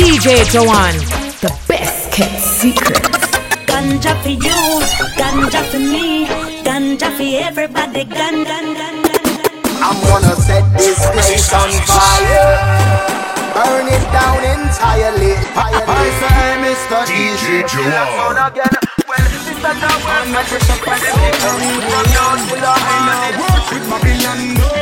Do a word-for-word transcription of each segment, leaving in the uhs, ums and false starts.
D J Joanne, the best kept secret. Ganja for you, ganja for me, ganja for everybody, gan, gan, gan, gan. I'm gonna set this place on fire, burn it down entirely. I say, Mister D J Joanne. Well, Mister Joanne, not just a president. From down to the high. Work with Babylon.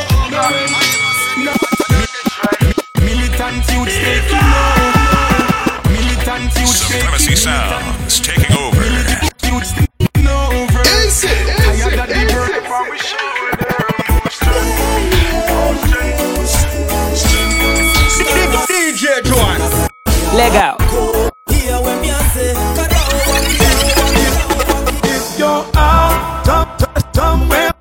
Militant youth taking over. Militant youth Supremacy Sounds taking over. Youth taking over. Tired of the work before we show D J Joanne. Leg out. Here when me say, you're out, dumb, dumb, where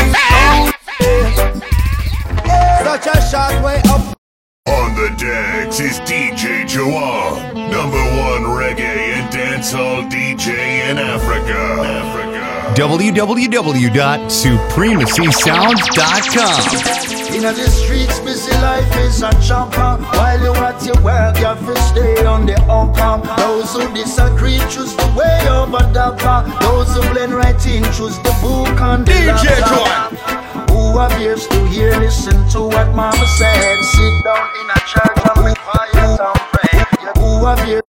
such a short way up. On the decks is D J Joanne, number one reggae and dancehall D J in Africa. Africa. w w w dot supremacy sounds dot com. In the streets, busy life is a chopper. While you at your work, you have to stay on the upper. Those who disagree choose the way over dapper. Those who blend right in choose the book and the D J Joanne. Who appears to hear, listen to what mama said. Sit down in a church and be quiet and pray. Who appears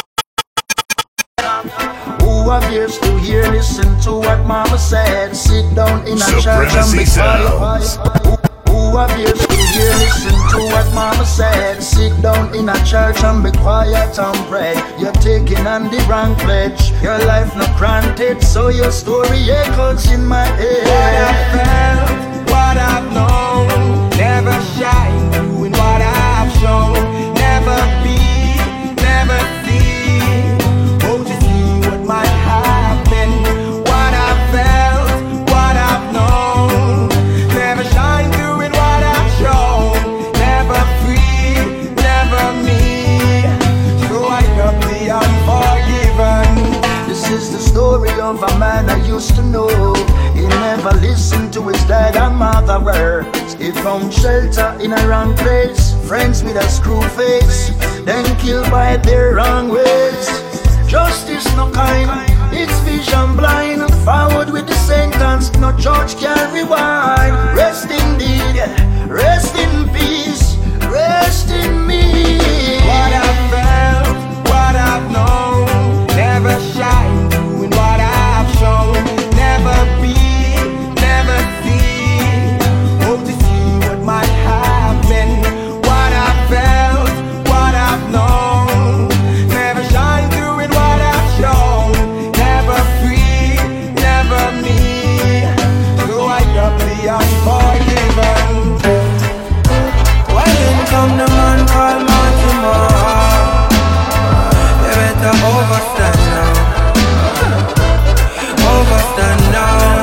Who appears to hear, listen to what mama said. Sit down in a church and be quiet. Who appears to hear, listen to what mama said. Sit down in a church and be quiet and pray. You're taking on the wrong pledge. Your life not granted, so your story echoes in my head. What I felt, what I've known, never shine doing what I've shown. Never be, never see, oh to see what might happen. What I felt, what I've known, never shine doing what I've shown. Never free, never me, so I got the unforgiven. This is the story of a man I used to know. He never listened to his dad and mother words. He found shelter in a wrong place. Friends with a screw face, then killed by their wrong ways. Justice no kind, it's vision blind. Forward with the sentence, no judge can rewind. Rest indeed, rest in peace, rest in me. What I felt, what I've known, never shine doing what I've shown. Never be, never see, hope to see what might happen. What I felt, what I've known, never shine doing what I've shown. Never free, never me, so I got the unforgiven. When in come the man called Mortimer, they better overstand now, overstand now.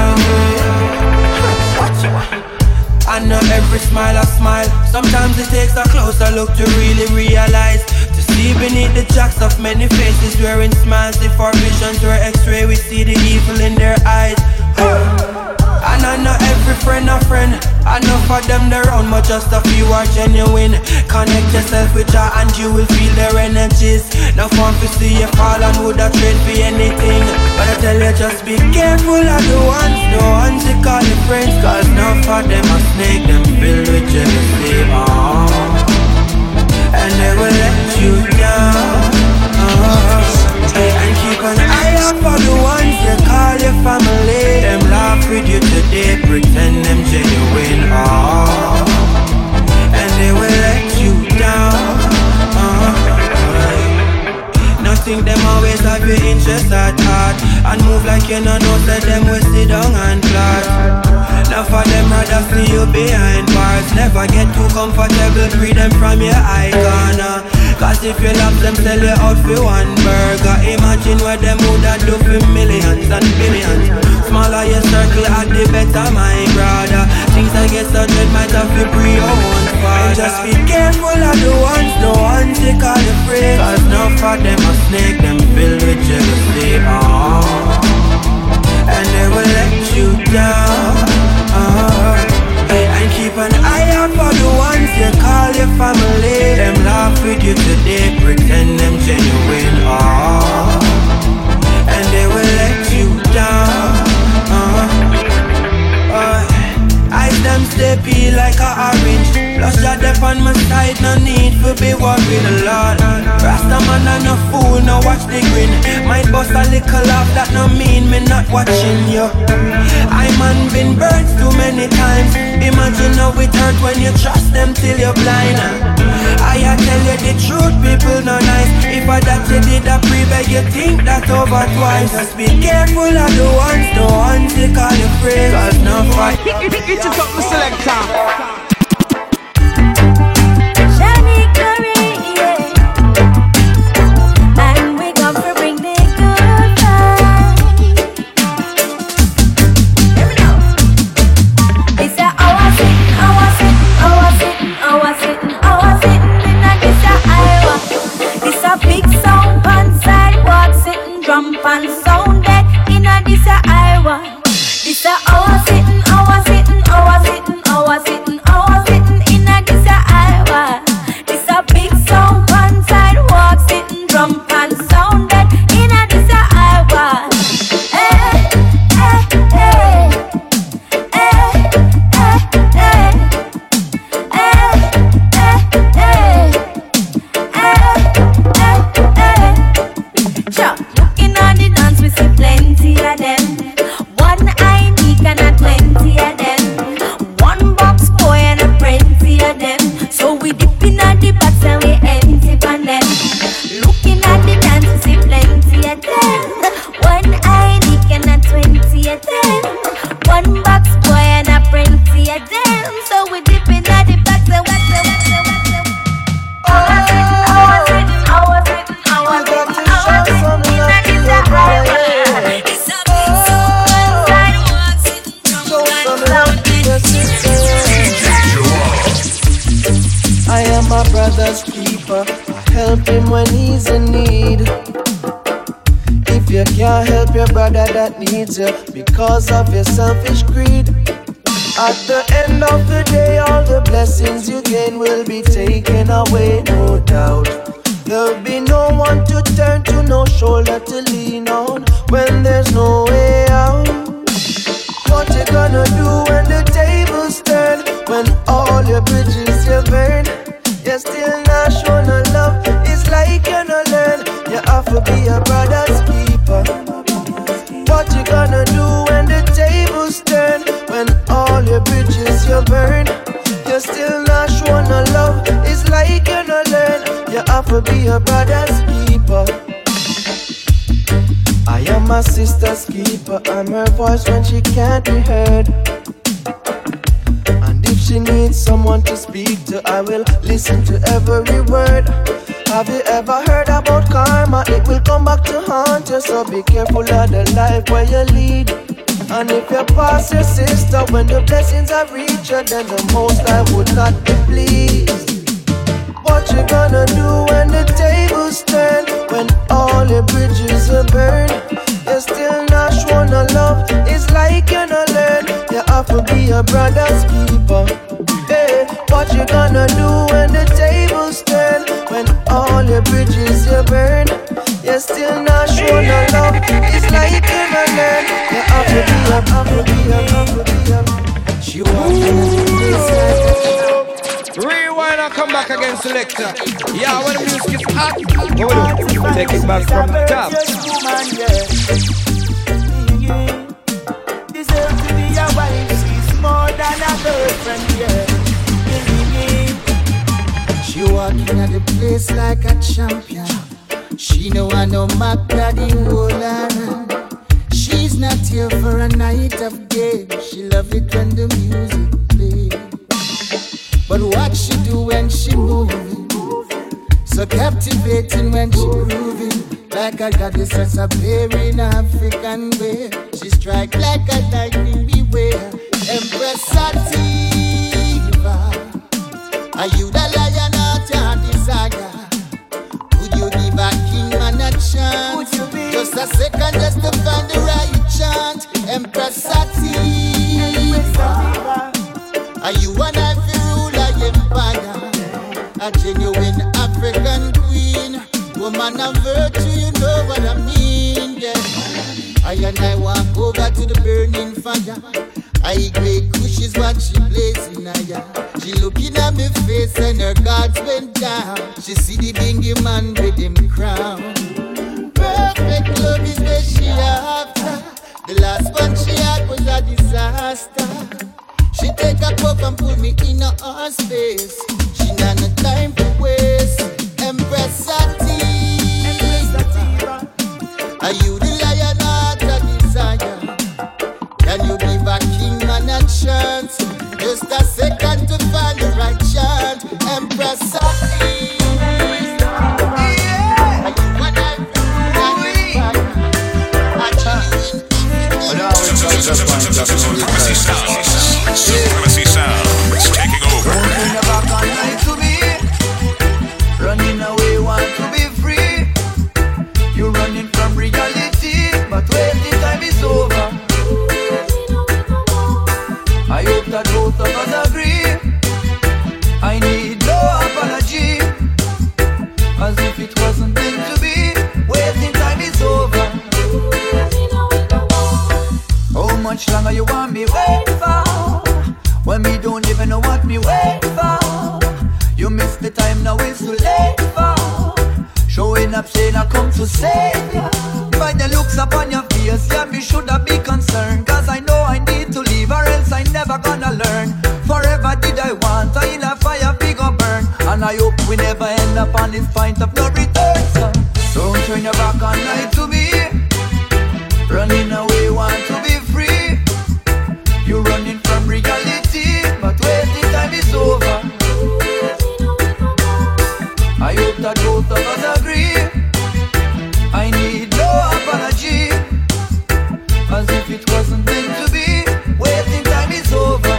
I know every smile I smile. Sometimes it takes a closer look to really realize. To see beneath the jacks of many faces wearing smiles. If our visions were x-ray, we see the evil in their eyes. And I know every friend a friend. I know for them they're around, but just a few are genuine. Connect yourself with her and you will feel their energies. No fun to see you fall and would have trade for anything. But I tell you, just be careful of the ones, the ones you call your friends. Cause now for them a snake, them filled with jealousy. Oh. And they will let you down. Oh. And keep an eye out for the ones you call your family. Them laugh with you today, pretend them genuine. Oh. And they will let you down. Oh. Nothing them always have your interest at heart. And move like you know, no say them will sit down and plot. Now for them rather see you behind bars. Never get too comfortable, free them from your icon. Cause if you love them, sell you out for one burger. Imagine what them woulda do for millions and billions. Smaller your circle at the better, my brother. Things I get so dread might have to pre your own father. Just be careful of the ones, the ones they call you free. Cause now for them a snake, them filled with jealousy. Oh. And they will let you down. Oh. And keep an eye out for the ones you call your family. Them laugh with you today, pretend no need to be worried a lot. Rasta man and no fool, no watch the grin. Might bust a little laugh, that no mean me not watching you. I man been burned too many times. Imagine how it hurt when you trust them till you're blind. I tell you the truth, people no nice. If I that you did a pre-beg, you think that over twice. Just be careful of the ones, the ones they call you free. Cause no fight. It is up the selector. And sound deck in a this a Iowa. This a hour sitting, hour sitting, hour sitting, hour sitting, hour sitting in a this a Iowa. This a big sound pan sidewalk sitting, drum pan sound deck in a this a Iowa. Hey, hey, hey, hey, hey, hey, hey, hey, hey, sure. We see plenty of them. One eye meek and a twenty of them. One box boy and a plenty of them. So we dip in at the box and we empty on them. Looking at the dance, we see plenty of them. One eye meek and a twenty of them. One box boy and a plenty of them. So we dip in at the box and we empty on them. Our sitting, our sitting, our sitting, our sitting, our sitting. I am my brother's keeper. I help him when he's in need. If you can't help your brother that needs you because of your selfish greed, at the end of the day, all the blessings you gain will be taken away, no doubt. There'll be no one to turn to, no shoulder to lean on when there's no way out. What you gonna do when the tables turn? When all your bridges you burn? You're still not showing no love. It's like you no learn. You have to be a brother's keeper. What you gonna do when the tables turn? When all your bridges you burn? You're still not showing no love. It's like you no learn. You have to be a brother's keeper. I am my sister's keeper. I'm her voice when she can't be heard. And if she needs someone to speak to, I will listen to every word. Have you ever heard about karma? It will come back to haunt you. So be careful of the life where you lead. And if you pass your sister when the blessings have reached you, then the most I would not be pleased. What you gonna do when the tables turn? When all your bridges are burned? You're still not showing no love. It's like you no learn. You have to be a brother's keeper. Hey, what you gonna do when the tables turn? When all your bridges you burn? You're still not showing no love. It's like you no learn. You have to be a, have to be a, have to be a. She walking in the place like a rewind and come back again, selector. Yeah, when the music is hot, what we do? Take it back from the top. Deserve to be a wife, she's more than a girlfriend, yeah. She walking at the place like a champion. She know I know my daddy will learn. She's not here for a night of game. She love it when the music plays. But what she do when she moving, so captivating when she grooving, like a goddess that's a in African way. She strike like a lightning beware. Empress Sativa, are you the lion of your desire? Would you give a king man a chance? Just a second just to find the right chant. Empress Sativa, are you an African empire? A genuine African queen, woman of virtue, you know what I mean, yeah. I and I walk over to the burning fire. I great kush is what she blazing aya. She looking at me face and her guards went down. She see the bingy man with him crown. Perfect love is where she after. The last one she had was a disaster. She take a cup and put me in her space. She not no time to waste. Empress Sativa, are you the lion heart of desire? Can you give a king man a chance? Just a second to find the right chant. Empress Sativa, are you what I Supremacy Sounds taking over. Running back online to me. Running away, want to be free. You're running from reality, but waiting time is over. I hope that both of us agree. I need no apology, as if it wasn't meant to be. Waiting time is over. How much longer you want me wait for? When me don't even know what me wait for. You missed the time, now it's too late for. Showing up saying I come to save ya. By the looks upon your face, yeah, me shoulda be concerned. Cause I know I need to leave or else I never gonna learn. Forever did I want, I in a fire big or burn. And I hope we never end up on this point of no return. So don't turn your back on lie to me. Running away, want to be free. You're running from reality, but waiting time is over. I hope that both of us agree. I need no apology, as if it wasn't meant to be. Waiting time is over.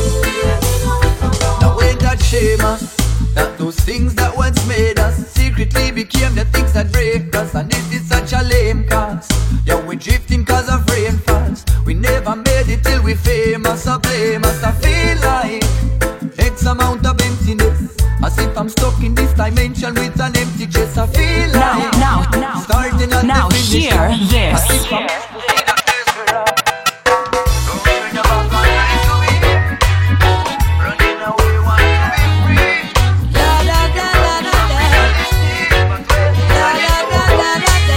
Now ain't that shame us, that those things that once made us secretly became the things that break us. And this is such a lame cause. Yeah, we drifting cause of rainfalls. We never made it till we famous or blame us. I feel like X amount of emptiness, as if I'm stuck in this dimension with an empty chest. I feel like now, now, now, starting at now the finish. hear this. As if I'm going about my life to be running away, want to be free. La la la la la la. La la la la la la.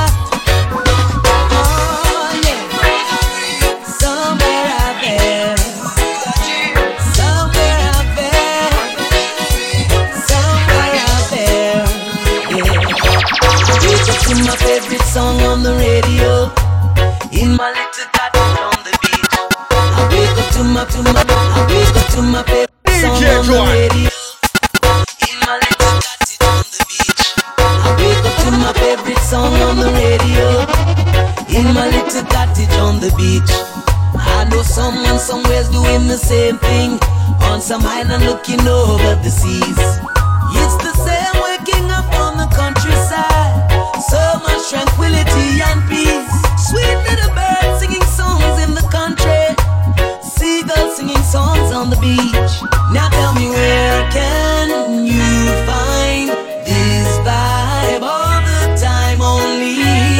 Oh yeah. Somewhere out there. Somewhere out there. Somewhere out there. Yeah. Wake up to my favorite song on the radio. In my little cottage on the beach. I wake up to my to my I wake up to my favorite song on the radio. In my little cottage on the beach. I wake up to my favorite song on the radio. In my little cottage on the beach. I know someone somewhere's doing the same thing, on some island looking over the seas. It's the same waking up on the countryside. So much tranquility and peace. Sweet little birds singing songs in the country. Seagulls singing songs on the beach. Now tell me, where can you find this vibe all the time? Only,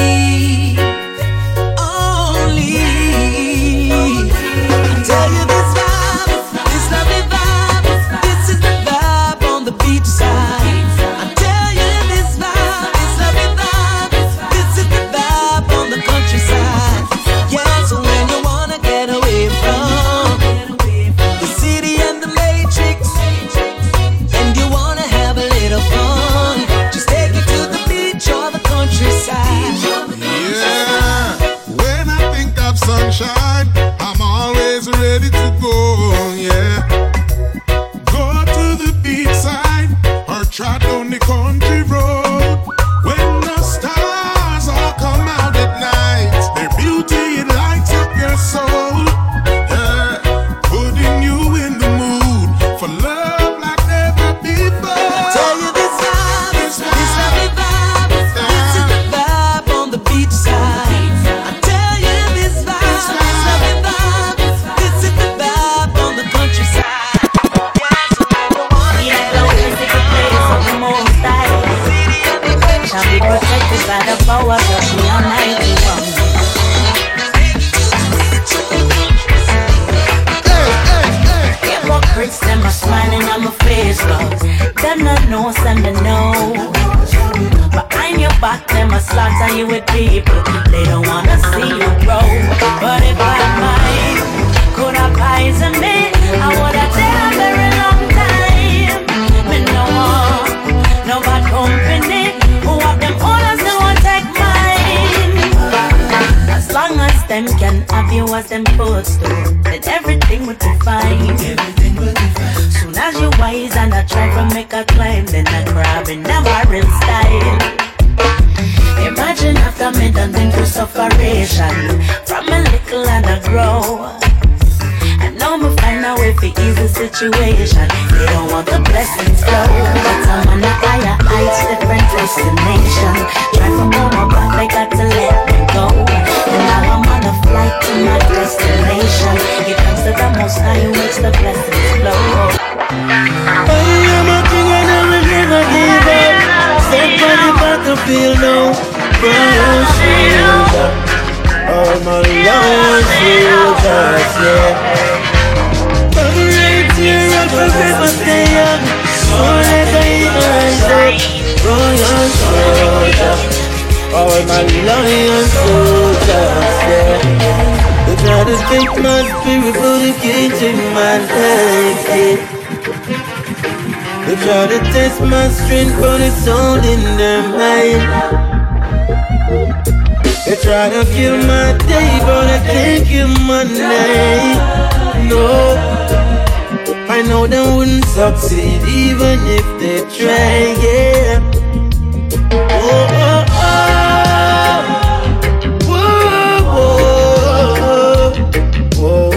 only. I tell you this vibe, this lovely vibe, this is the vibe on the beach side. I tell you this vibe, this lovely vibe, this is the vibe on the countryside. Yeah, so when you wanna get away from the city and the matrix, and you wanna have a little fun, just take it to the beach or the countryside. Yeah, when I think of sunshine, I'm always ready to go, yeah. Go to the beach side or trot down the country road. When the stars all come out at night, their beauty it lights up your soul, yeah. Putting you in the mood for love like never before. Tell you this vibe, this lovely vibe, this is the vibe on the beach side. I tell you this vibe, this lovely vibe, this is the vibe on the countryside. Yeah, so when you wanna get away, Take a place of the most high. Shall be protected by the power of the Almighty One. most and me know. Behind your back, them a slaughter you with people. They don't wanna see you grow. But if I might, could have poison me, I would have dead a very long time. Me no more, no bad company. Who have them orders, they won't take mine. As long as them can have you as them footstool, then everything will be fine. Everything will be fine. Soon as you wise and I try to make a climb, then I grab in a barrel style. Imagine after me done been through sufferation, from a little and I grow. And now me find a way to ease the situation. They don't want the blessings flow, but I'm on a higher heights, different destination. Try for more, but they got to let me go. And now I'm on a flight to my destination. It comes to the most high, who makes the blessings flow. I am a king and I will never give up. Step on the battlefield now, brown shoulder. All my lion soldiers, yeah. I'm right here, I'll forever stay young. So let the eagle rise up, royal soldier. All my lion soldiers, yeah. They try to take my spirit, but they can't take my life, yeah. They try to test my strength, but it's all in their mind. They try to kill my day, but I can't kill my night. No, I know they wouldn't succeed even if they try, yeah. Oh, oh, oh. Whoa, whoa, whoa,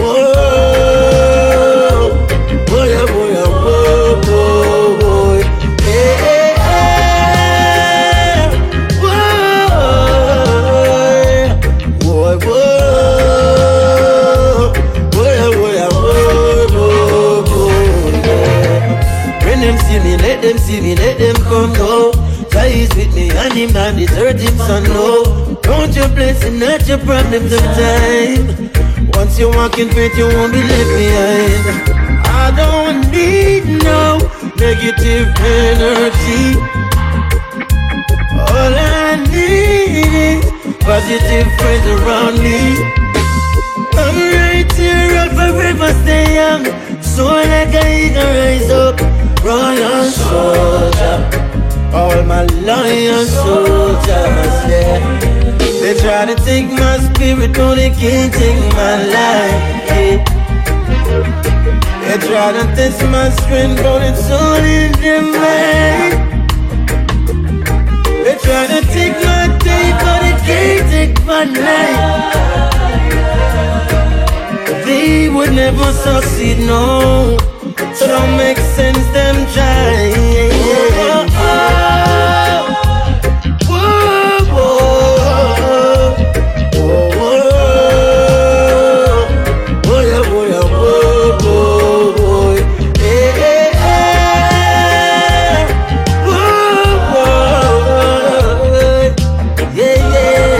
whoa. Boy, oh, boy, oh, whoa, whoa, whoa. Hey, hey, hey. Whoa, boy, boy. Let them see me, let them come, no. Jah is with me and him not desert him, son, no. Count your blessing, not your problems of time. Once you walk in faith, you won't be left behind. I don't need no negative energy. All I need is positive friends around me. I'm right here, I'll forever stay young. So like I eagle rise up, royal soldier. All my lion soldiers, yeah. They try to take my spirit, but they can't take my life, yeah. They try to test my strength, but it's all in their mind. They try to take my day, but they can't take my night. They would never succeed, no. So don't make sense, them try. Whoa, whoa, whoa, whoa, whoa, whoa, whoa, whoa, whoa, hey, hey, hey, whoa, whoa, yeah,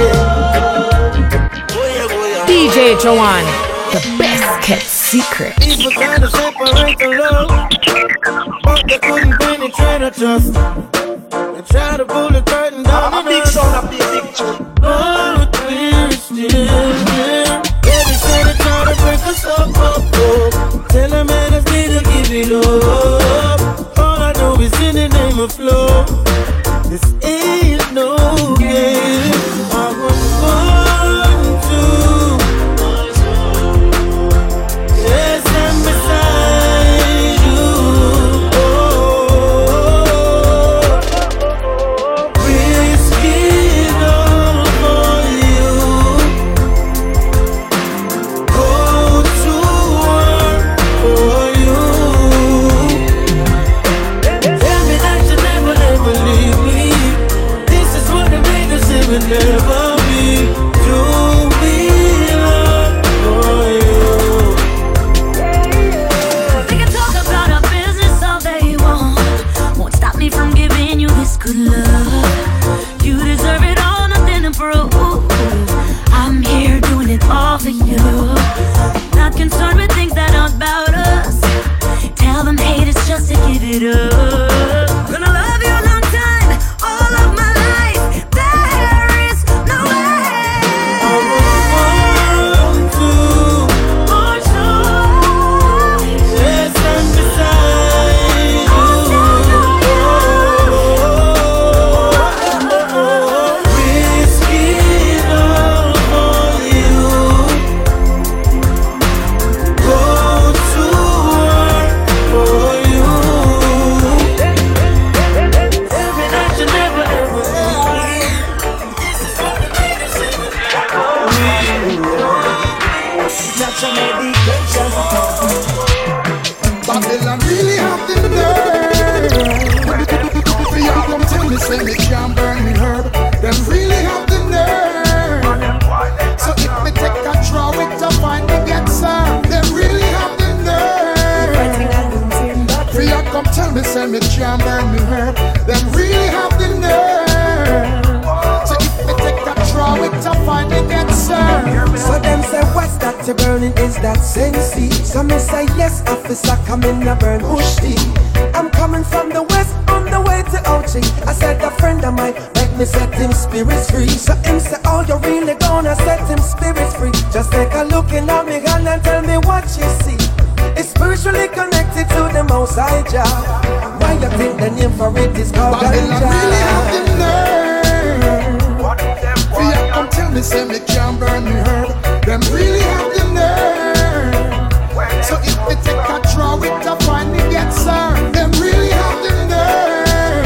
yeah. D J Joanne, the best kept secret. People try to separate the love, but they couldn't penetrate the trust. They try to pull the curtain down on us. But we're still here. Yeah, they say they try to break us up, up, up. Tell them man I need to give it up. All I know is in the name of love. This ain't no game. I was born to. Never be to be loved for you. They can talk about our business all they want. Won't stop me from giving you this good love. You deserve it all, nothing to prove. I'm here doing it all for you. Not concerned with things that aren't about us. Tell them haters just to give it up. Gonna lie. tell me, say me can't burn me herb. Them really have the nerve. So if me take a draw it to find me get served. Them really have the nerve. For you come tell me, say me can't burn me herb. Them really have the nerve. So if me take a draw it to find me get served. So them say what's that you burning, is that sensey? So me say yes officer, come in and burn push tea. I'm coming from the west on the way to Ouchie. I said a friend of mine make me set him spirits free. So him say oh you really gonna set him spirits free. Just take a look in at me hand and tell me what you see. It's spiritually connected to the Most High Jah. Why you think the name for it is called Babylon? Really have the nerve. For you come tell me say me can't burn me herb. Them really have the nerve. So if me take a draw it to find me get served. Them really have the nerve.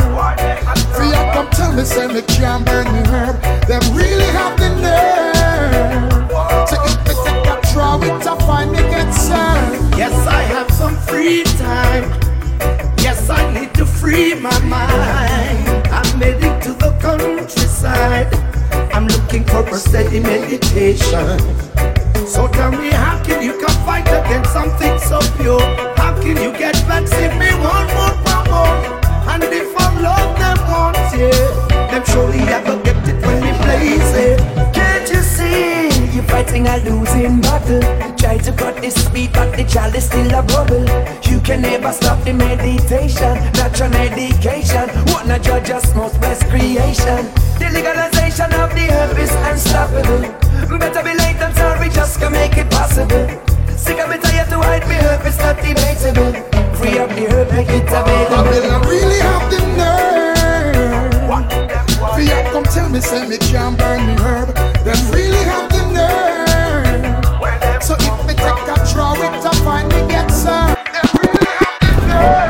For you come tell me say me can't burn me herb. Them really have the nerve. So if me take a draw it to find me get served. Yes, I have some free time. Yes, I need to free my mind. I'm heading to the countryside. I'm looking for a steady meditation. So tell me, how can you come fight against something so pure? How can you get back, save me one more power? And if I love them once, yeah, them surely I will get it when we blaze it. Can't you see? You're fighting a losing battle. Try to cut this speed, but the child is still a bubble. You can never stop the meditation. Natural medication. Wanna judge us most best creation. The legalization of the herb is unstoppable. Better be late than sorry, just can make it possible. Sick of it, tired to hide me herb, it's not debatable. Free up the herb, make it available. Babylon really have the nerve. For you come tell me, say me can't burn me herb. Them really have the nerve. So if me take a draw it to find me get served. Them really have the nerve.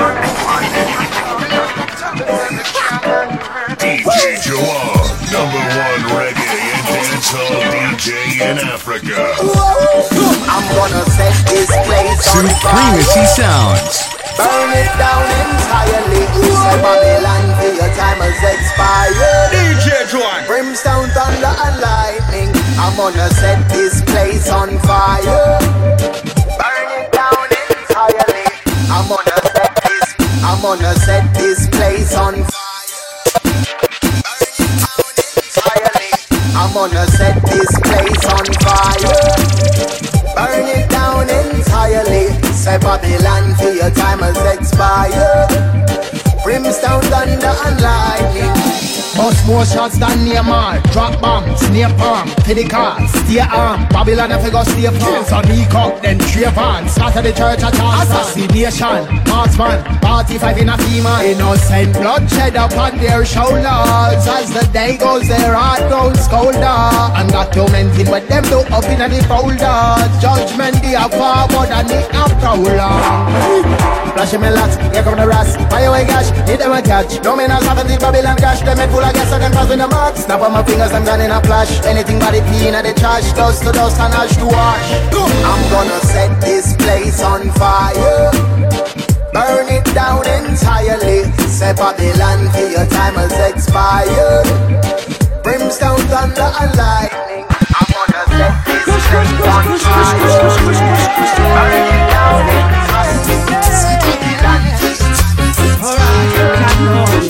D J Joel, number one reggae and dancehall D J in Africa. I'm gonna set this place on fire. Supremacy Sounds. Burn it down entirely. Say Babylon till your time has expired. D J Joel, brimstone, thunder and lightning. I'm gonna set this place on fire. Burn it down entirely. I'm gonna set this. I'm gonna set this place on fire. I'm gonna set this place on fire. Burn it down entirely. Say Babylon till your time has expired. Brimstone, thunder and lightning. Bust more shots than Neymar. Drop bombs, snare palm, to the car, stay arm. Babylon if you go stay palm. Kills on Ecock, then Trayvon. Scatter the church at all. Assassination, marksman, forty-five in a FEMA. Innocent bloodshed upon their shoulders. As the day goes, their heart goes colder. Undocumented what them do up in the folder. Judgment they are forward and they are prowler. Flashing me lots, here come the rats. Fire away gash, hit them a catch. No man has happened in Babylon cash. Them head full of gas and them pass with the mark. Snap on my fingers, I'm done in a flash. Anything but it clean at the trash. Dust to dust and ash to wash. I'm gonna set this place on fire. Burn it down entirely. Say Babylon till your time has expired. Brimstone, thunder and lightning. I'm gonna set this place on fire. Burn it down entirely. Babylon till your time has expired.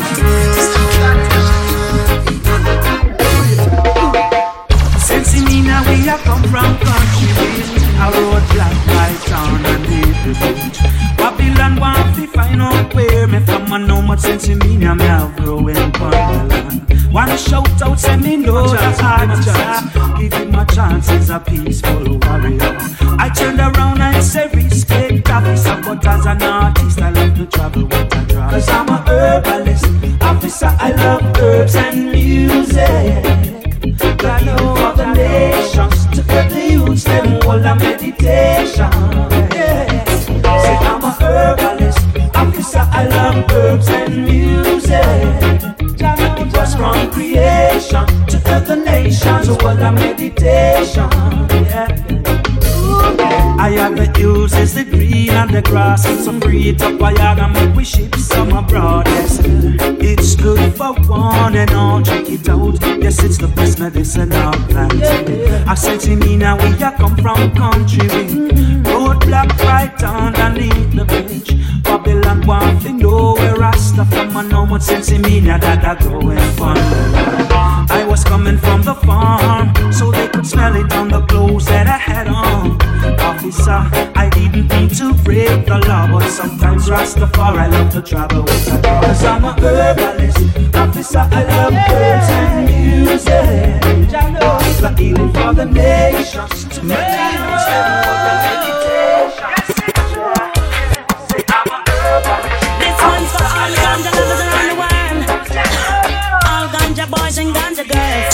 Since in Mina we have come from country village, a road black by town and deep the beach. Babylon want to find out where me from and know much sense in Mina me have growing upon the land. Wanna shout out say me know the hard answer. Give him a chance, he's a peaceful warrior. I turned around and say respect officer, but as an artist I love to travel with a drive. Cause I'm a herbalist, officer I love herbs and music. I know for the nations, to get the youths, them all a meditation. Yes, say I'm a herbalist, officer, I love herbs and music. It was from creation to the nations, all a meditation. Yeah. I have the uses, the green and the grass, and some breed up a yard and make we ship some abroad. Yes, it's good for one and all. Check it out. Yes, it's the best medicine I'll plant. I said to me now we ya come from country way. Roadblock right underneath the bridge. Babylon want to know where Rasta from and know what sense in me now that I going fun. I was coming from the farm, so they could smell it on the clothes that I had on. Officer, I didn't mean to break the law, but sometimes Rastafari love to travel with a dog. Cause I'm a herbalist, officer, I love birds and music. It's like healing for the nations, to meditation for the meditation. Say I'm a herbalist. This one's for all the ganja lovers around the world. All ganja boys and ganja girls.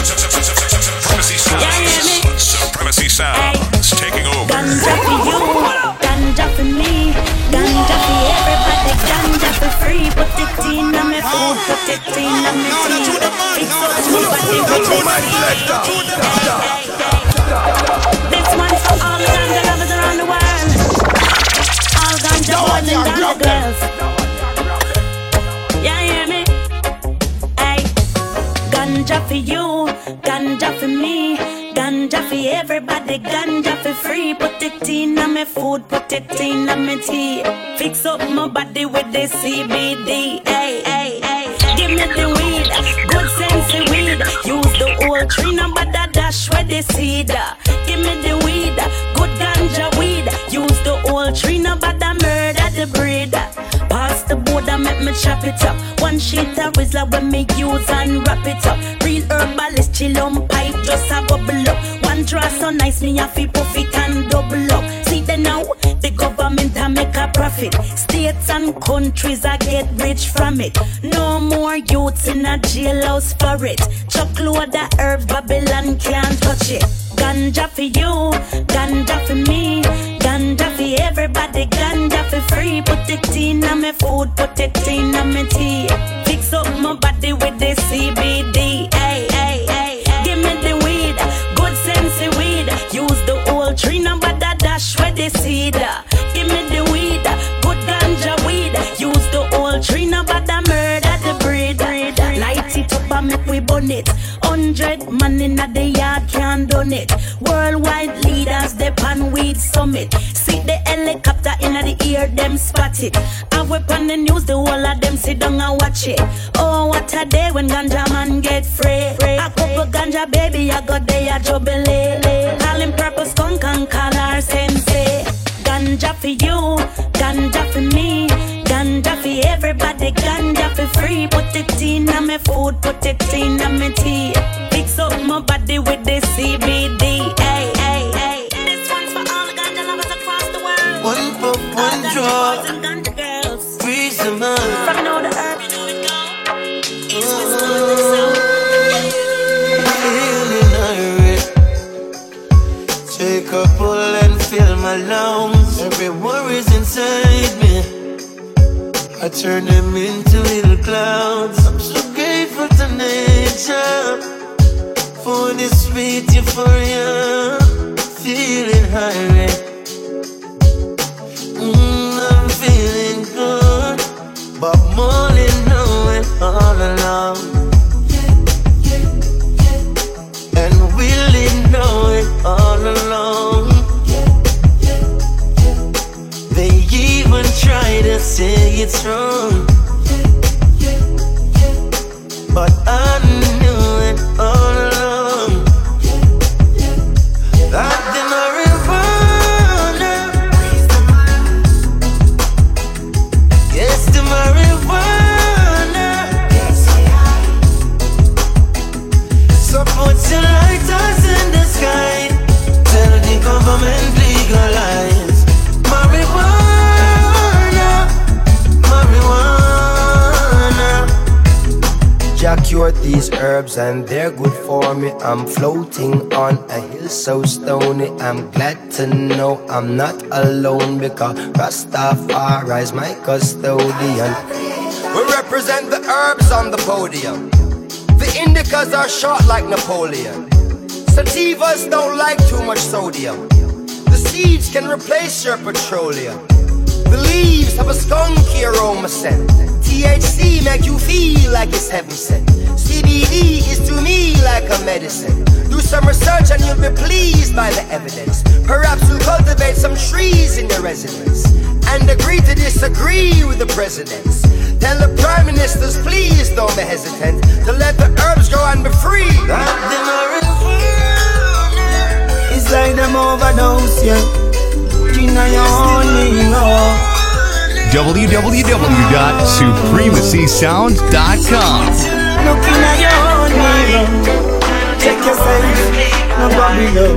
Yeah, hear me? Supremacy Sounds taking over. Ganja for you, ganja for me, ganja for everybody, ganja for free. Put it in on my food, put it in on my tea. It's up to body with the This one's for all the ganja lovers around the world. All ganja boys and ganja girls. Yeah, hear me? Hey, ganja for you, ganja for me, ganja for everybody, ganja for free. Put it in on my food, put it in on my tea. Fix up my body with the C B D. Hey, hey, hey. Give me the weed, good sense of weed. Use the whole tree, no bother dash with the seed. Give me the weed, good ganja weed. Use the whole tree, no bother murder the breed. Pass the border, make me chop it up. One sheet of Rizla when me use and wrap it up. Real herbalist, chill on pipe, just a bubble up. One draw so nice, me a fi puff it and double up. See the now, the government a make a profit. States and countries a get rich from it. No more youths in a jailhouse for it. Chuck load the herbs, Babylon can't touch it. Ganja for you, ganja for me, ganja for everybody, ganja for free. Put it in on my food, put it in on my tea. Fix up my body with the C B D. Hey, hey, hey, give me the weed, good sense of weed. Use the whole tree, no bother dash with the seed. Give me the weed, good ganja weed. Use the whole tree, no bother murder the breed. Light it up and make we burn it. Hundred man in a the yard can't done it. Worldwide leaders, they pan weed summit. See the helicopter in the ear, them spot it. I whip on the news, the whole of them sit down and watch it. Oh, what a day when ganja man get free. A couple ganja baby, I got there a jubilee. Call him purple skunk and call her sensei. Ganja for you, ganja for me, ganja for everybody, ganja for free. Put it in on my food, put it in on my tea. Fix up my body with the C B D. Hey, hey, hey. This one's for all the ganja lovers across the world. One puff, one drop. Freeze the mind. From know the herb, you know it go. East, west, north, and south. Take a pull and fill my lungs. Every worry's inside me, I turn them into little clouds. I'm so grateful to nature for this sweet euphoria. Feeling high, mm, I'm feeling good, but more than knowing all along. And really know it all along. They even try to say it's wrong, but I knew it all along. That the marijuana, yes, the marijuana. So put your lighters in the sky, tell the government legalize marijuana, marijuana. Jack cured these herbs and they're good for me. I'm floating on a hill so stony. I'm glad to know I'm not alone, because Rastafari's my custodian. We represent the herbs on the podium. The indicas are short like Napoleon. Sativas don't like too much sodium. The seeds can replace your petroleum. The leaves have a skunky aroma scent. T H C make you feel like is heaven sent. C B D is to me like a medicine. Do some research and you'll be pleased by the evidence. Perhaps you'll cultivate some trees in your residence and agree to disagree with the presidents. Tell the prime ministers, please don't be hesitant to let the herbs go and be free. It's like them overdose, yeah. In your own w w w dot supremacy sound dot com. Looking at your own mirror. Check yourself, nobody know.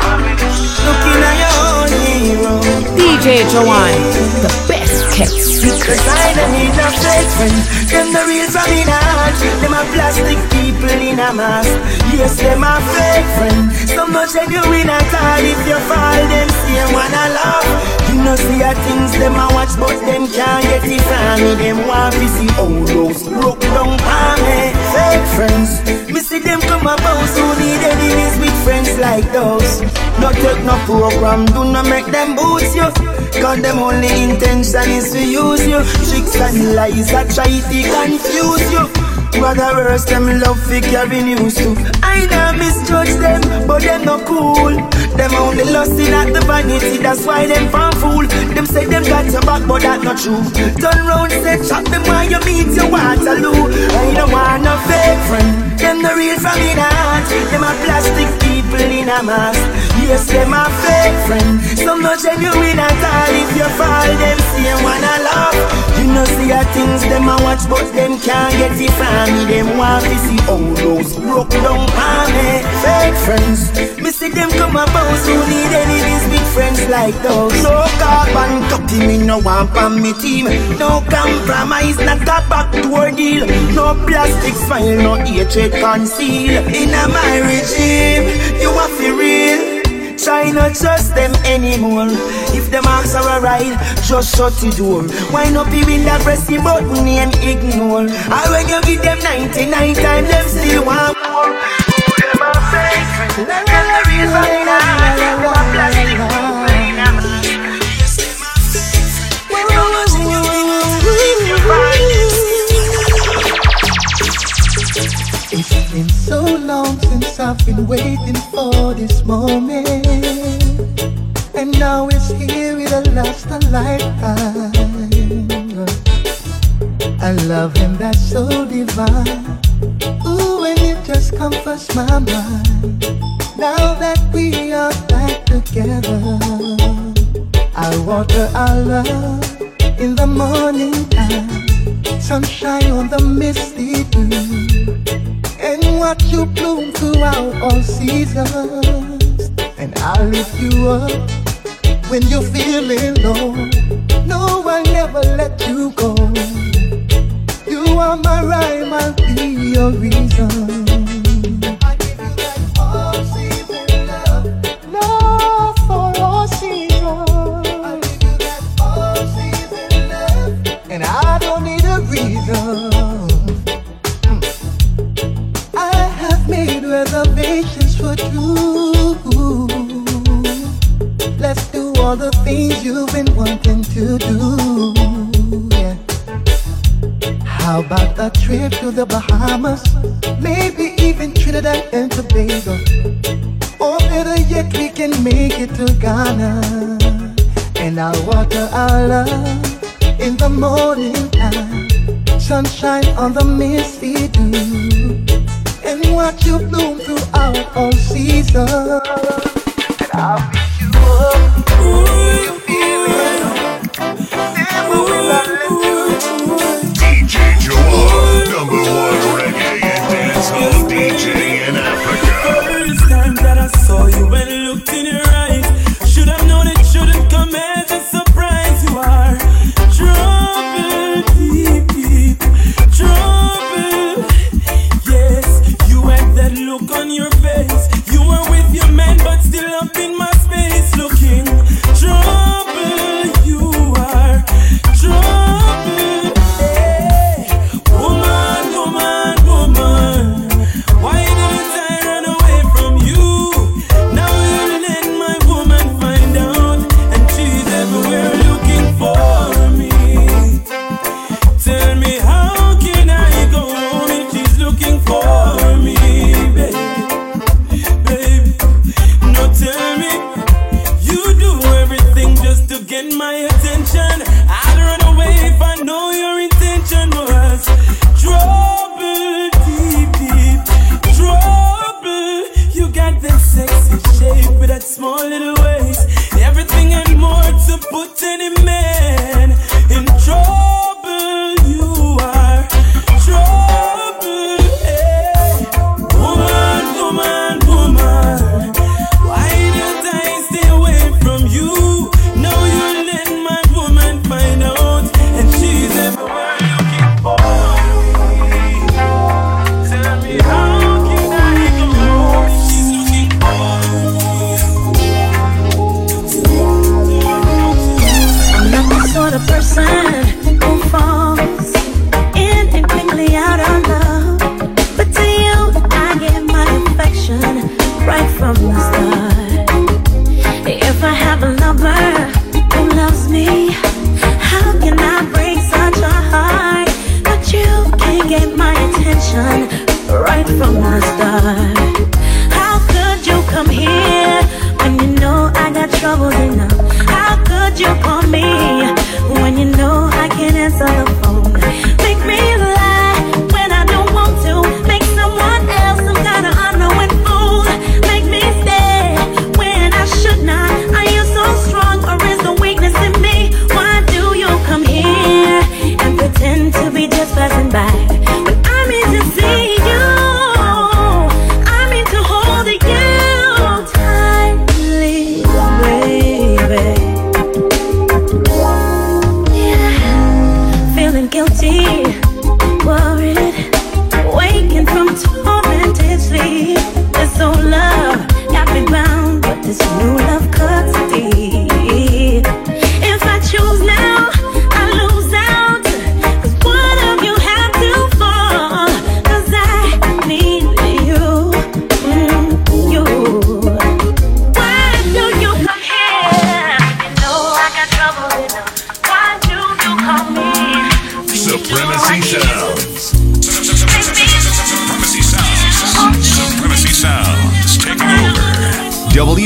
Looking at your own mirror. D J Joanne, the best kept secret. I don't need no fake friends. Them the real from in a heart. Them a plastic people in a mask. Yes, them a fake friends. Some not genuine at all. If you fall, them see them wanna laugh. You know see a things them a watch, but them can't get it from me. Them want to see all those broke down for me. Fake friends, me see them come about. Who need enemies with friends like those? No take no program, do not make them boost you. Cause them only intention is to use you. Tricks and lies that try to confuse you. Rather worse, them love fi carry news too. I don't misjudge them, but them no cool. Them only lusting at the vanity, that's why them fan fool. Them say them got your back, but that not true. Turn round, say chop them while you meet your Waterloo. I don't want no fake friend. Them the real from in a heart. Them a plastic people in a mask. Yes, them a fake friend. Some not genuine at all. If you fall, them see you wanna laugh. You know see a things them a watch, but them can't get it from me. Them want to see all those broke down for me. Fake friends, me see them come about. Who need enemies with friends like those? No carbon cutting, me no want on me team. No compromise, not a backdoor deal. No plastic smile, no hatred conceal. In a my regime, you are for real. Try not trust them anymore. If them arms are alright, just shut the door. Why not be in that press the button and ignore? And when you give them ninety-nine times, them still want more. Them a fake friends. Them the real fine art. Them a plastic people in a mask. Yes, them a fake friends. You find It's been so long since I've been waiting for this moment, and now it's here, it'll last a lifetime. A loving that's so divine. Ooh, and it just comforts my mind. Now that we are back together, I'll water our love in the morning time, sunshine on the misty dew, and watch you bloom throughout all seasons. And I'll lift you up when you're feeling low. No, I'll never let you go. You are my rhyme, I'll be your reason. I give you that all-season love, love for all seasons. I give you that all-season love, and I don't need a reason. Made reservations for two. Let's do all the things you've been wanting to do. Yeah. How about a trip to the Bahamas? Maybe even Trinidad and Tobago. Or better yet, we can make it to Ghana. And I'll water our love in the morning time, sunshine on the misty dew, and watch you bloom throughout all seasons. And I'll pick you up. Ooh, you feel it. Never will I let you. D J Joanne, number one reggae and dancehall D J in Africa. First time that I saw you and looked in your eyes, should have known it shouldn't come as a surprise. You are trouble, deep, deep trouble. Yes. That look on your face, you were with your man but still up in my space.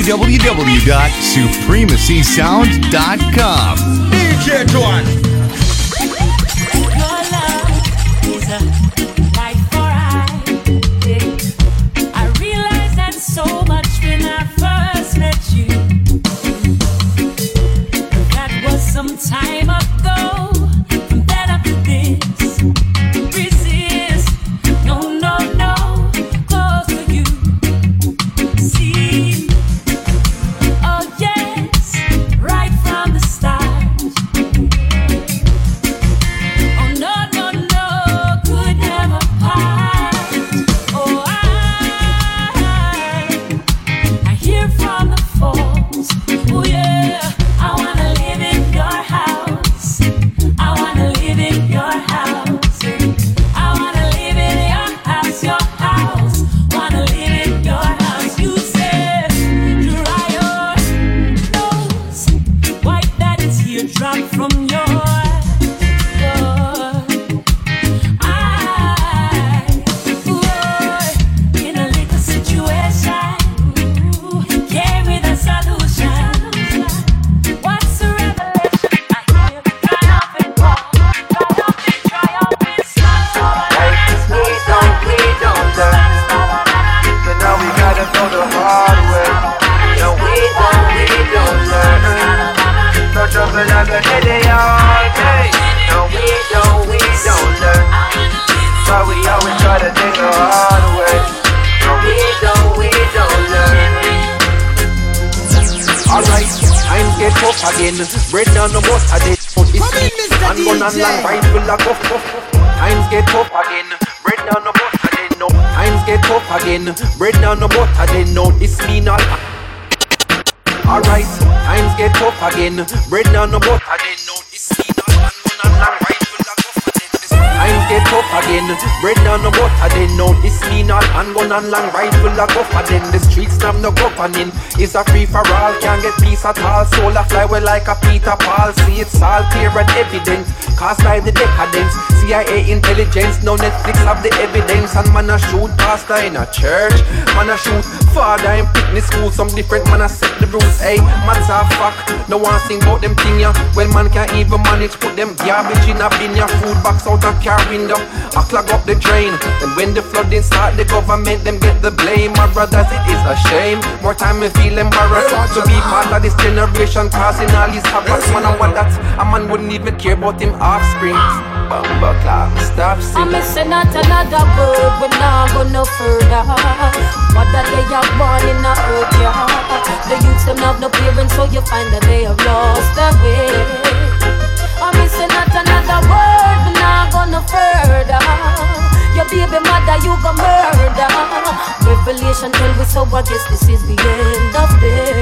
w w dot supremacy sound dot com. D J Joan. Your love is a light for eye. I realized that so much when I first met you. That was some time ago. From that up to this, resist. No, no, no. Close to you. See. Oh yes. Right from the start. Oh no, no, no. Could never part. Oh I I hear from the falls. Oh yeah. I wanna live in your house. I wanna live in your house. I wanna live in your house, your house. Wanna live in your house. You said, dry your nose. Wipe that teardrop from your door. I, ooh, in a little situation, ooh, came with a solution. What's the revelation? I hear triumphant call, triumphant, triumphant sound. Life is we don't, we don't learn. So now we gotta go the hard way. No, we don't, we don't learn. No trouble like a day all day. No, we don't, we don't learn. So we always try to take the hard way. No, we don't, we don't learn. Alright, I'm get tough again. Bread down the most I did. And gun and land rifle like off off. Times get tough again. Bread down the most I didn't know. Times get tough again. Bread down the most I didn't know. It's me not. Alright, times get tough again. Bread down the most I didn't know. It's me not. And gun and land rifle like off. Times get tough again. Bread down the boat, I didn't know this me not. And gun and long rifle like off. And then the streets have no governing. It's a free for all, can't get peace at all. Soul a fly well like a Peter Paul. See it's all clear and evident. Caused by the decadence. C I A intelligence, no Netflix have the evidence. And man a shoot pastor in a church. Man a shoot father in picnic school. Some different man a set the rules. Hey, man's a fuck. No one sing about them thing ya. Well man can't even manage put them garbage in a bin ya. Food box out a car window. I clog up the drain. And when the flooding start, the government them get the blame. My brothers, it is a shame. More time me feel embarrassed to be part of this generation causing all these havoc. Man, I want that a man wouldn't even care about him offspring. Bumba clock, stop singing. I'm missing out another word. We're not go no further. What that they are born in a earth, yeah. The youths them have no parents, so you find that they have lost their way. I'm missing out another word. We're not go no further. Your baby mother, you go murder. Revelation tell we so, I guess this is the end of day.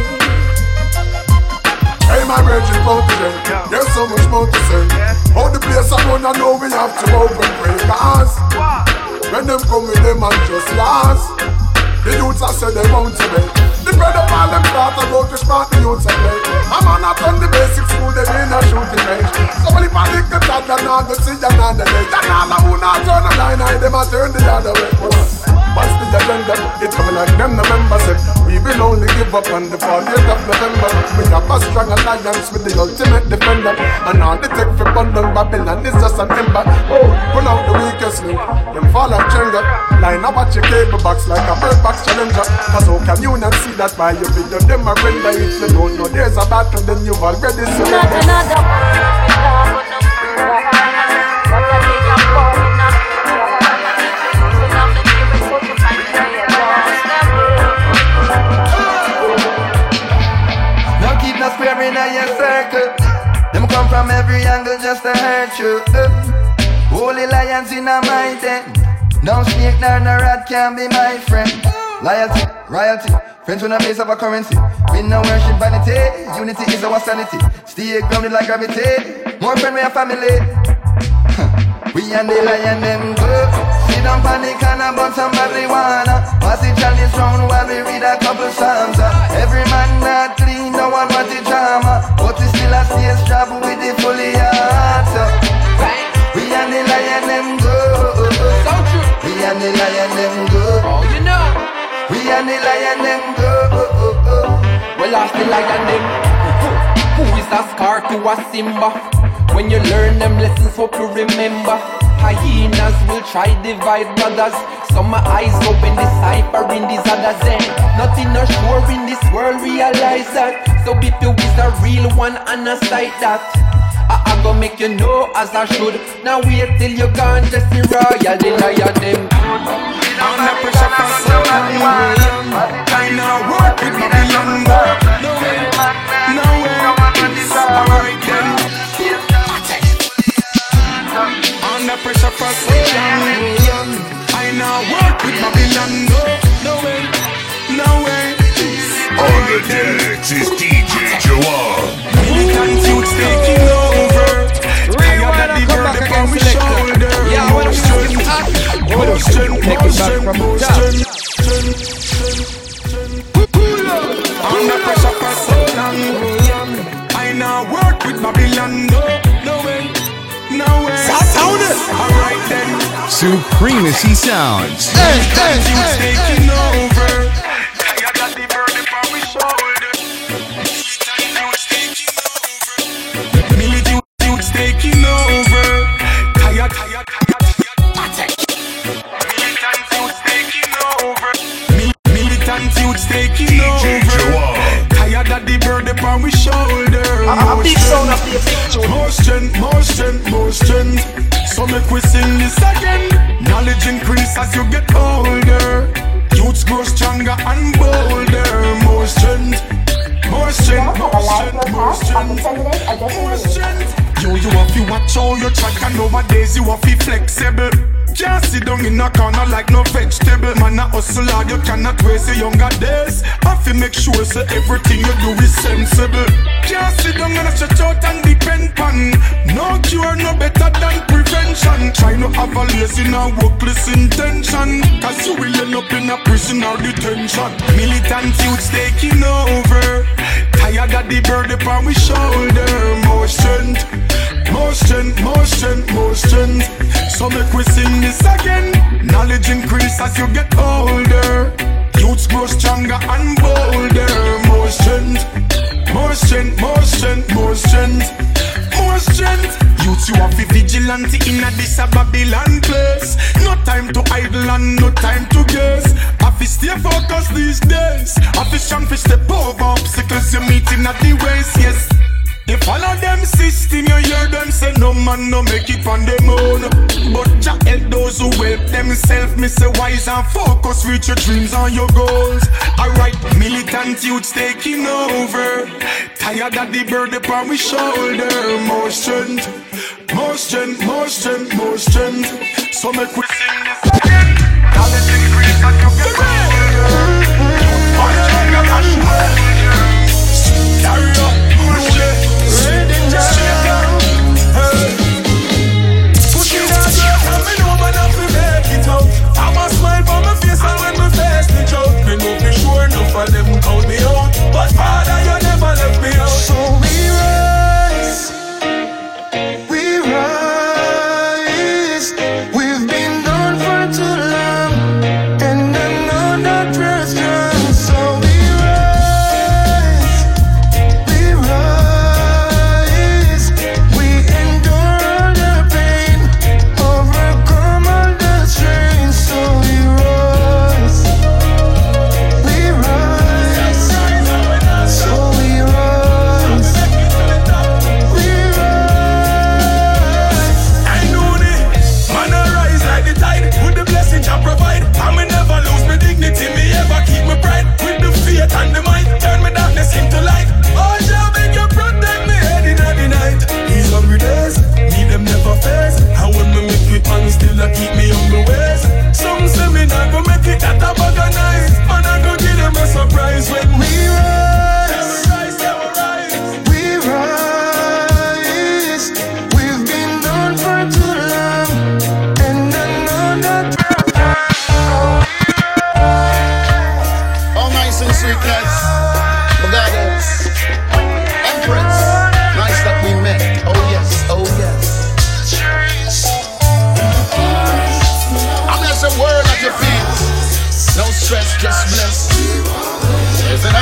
Hey, my virgin about today. There's so much more to say. All the place I run, I know we have to open pray. Cause when them come with them and just last, the youths I said they want to make. The bread of all them start to go to smart the youths I play. I'm on not on the basic school, they in a shooting range. Somebody panic the chat, they're not gonna see you another day. They're not who not turn a blind eye, them a turn the other way. What's the agenda? It's coming like them, the members said. We will only give up on the fortieth of November. We have a strong alliance with the ultimate defender. And all the tech for bundle Babylon is just an ember. Oh, pull out the weakest link, them fall like Jenga. Line up at your cable box like a bird box challenger. Cause how can you not see that by your video them a render? If you don't know there's a battle, then you've already seen it. Not another word. What that they are born in a square in a your circle. Them come from every angle just to hurt you. uh. Holy lions in a my den. No snake nor no rat can be my friend. Loyalty, royalty, friends when I face of a currency. We no worship vanity, unity is our sanity. Stay grounded like gravity, more friend we a family. We and the lion them good. Sit down panic and about some marijuana. Pass it chalice round while we read a couple psalms. Every man not clean, no one want the drama. But we still a stage job with the fully heart. We and the lion them good. We and the lion them good. Oh, you know. We and the lion them good. we lost the lion them. Who, who is a scar to a Simba? When you learn them lessons, hope you remember. Hyenas will try divide brothers. Some my eyes open, deciphering these others. And nothing no sure in this world, realize that. So if you is a real one and a sight that I, I go make you know as I should. Now wait till you gone, just the royal deny them. Under pressure for so long, I now work with Babylon. No way, no way. Alright then. Under pressure for so long, I now work with Babylon. No way, no way. On the decks is D J Jawad. Militant youths taking over. Tired of the burden upon my shoulder. Motion, motion, motion, motion. Under pressure for so long, I now work with Babylon. No way, no way. Alright then. Supremacy Sounds. Hey, hey, hey, taking over. Tired of the burden upon my shoulder. Militant youths taking over. Tired, tired, tired. Militant youths taking over. Militant youths taking over. Tired of the burden upon my shoulder. A big sound of the big tune. More strength, more strength, more strength. So make we sing this again. Knowledge increase as you get older. Youths grow stronger and bolder. More strength, more strength, more strength, more strength, more strength. Yo, you have to watch how you track, and nowadays you have to flexible. Can't sit down in a corner like no vegetable. Man a hustle hard, you cannot waste your younger days. Have to make sure so everything you do is sensible. Can't sit down and stretch out and depend on. No cure, no better than prevention. Try not have a lazy and workless intention, cause you will end up in a prison or detention. Militant youths taking over. Tired of the burden upon my shoulder. More strength, more strength, more strength, more strength. So make we sing this again. Knowledge increase as you get older. Youths grow stronger and bolder. More strength, more strength, more strength, more strength, more strength. Youths, you have be vigilante in a this a Babylon place. No time to idle and no time to guess. Have to stay focused these days. Have to strong fish step over obstacles you meet in at the ways, yes. If all of them system, you hear them say no man no make it on them own. But Jah help those who help themselves. Me say wise and focus, reach your dreams and your goals. Alright, militant youths taking over. Tired of the burden upon my shoulder. More strength, more strength, more strength, more strength. So make we sing this again. Knowledge increase and you get older. More stronger and bolder. Carry up, push it. For them count me out, but Father, you never left me out. So we rise, we rise. We've been done for too long, and I know that we're strong. So we rise, we rise. We endure all the pain, overcome all the strain. So we rise, we rise. So we rise, we rise. I know the man I rise like the tide. With the blessing I provide, I may never lose my dignity. Me ever keep my pride. With the faith and the might, turn my darkness into light. Oh, Jah make you protect me head in the night. These hungry days, me them never face. And when me make it man still I keep me on the ways. Some say me not go make it that a bag of nice. Man I go give them a surprise when we rise. We rise. We've been done for too long, and I know that All nice and sweet guys. Bogados. Empress. Nice that we met. Oh yes, oh yes. I'm just a word at your feet. No stress, just bless. There's an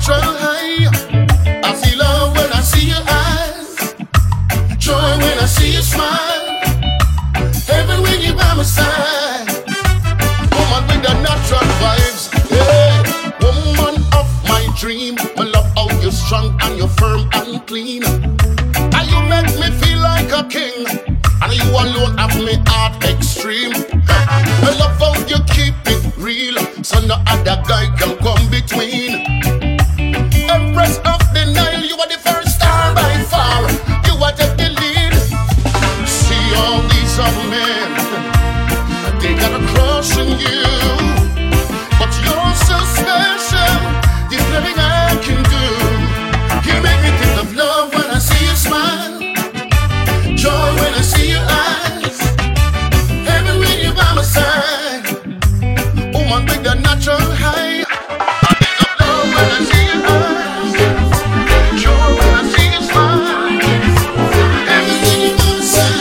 natural high. I feel love when I see your eyes, joy when I see you smile, heaven when you're by my side. Woman with the natural vibes, yeah. Woman of my dream, I love how you're strong and you're firm and clean. And you make me feel like a king, and you alone have me heart extreme. I love how you keep it real, so no other guy can come between. Empress of the Nile, you are the first star by far. You are the lead. See all these other men, they got a crush on you, but you're so special. There's nothing I can do. You make me think of love when I see you smile, joy when I see your eyes, heaven when you're by my side. Woman with the natural high, I think of love when I see your eyes, joy when I see your smile, heaven when you're by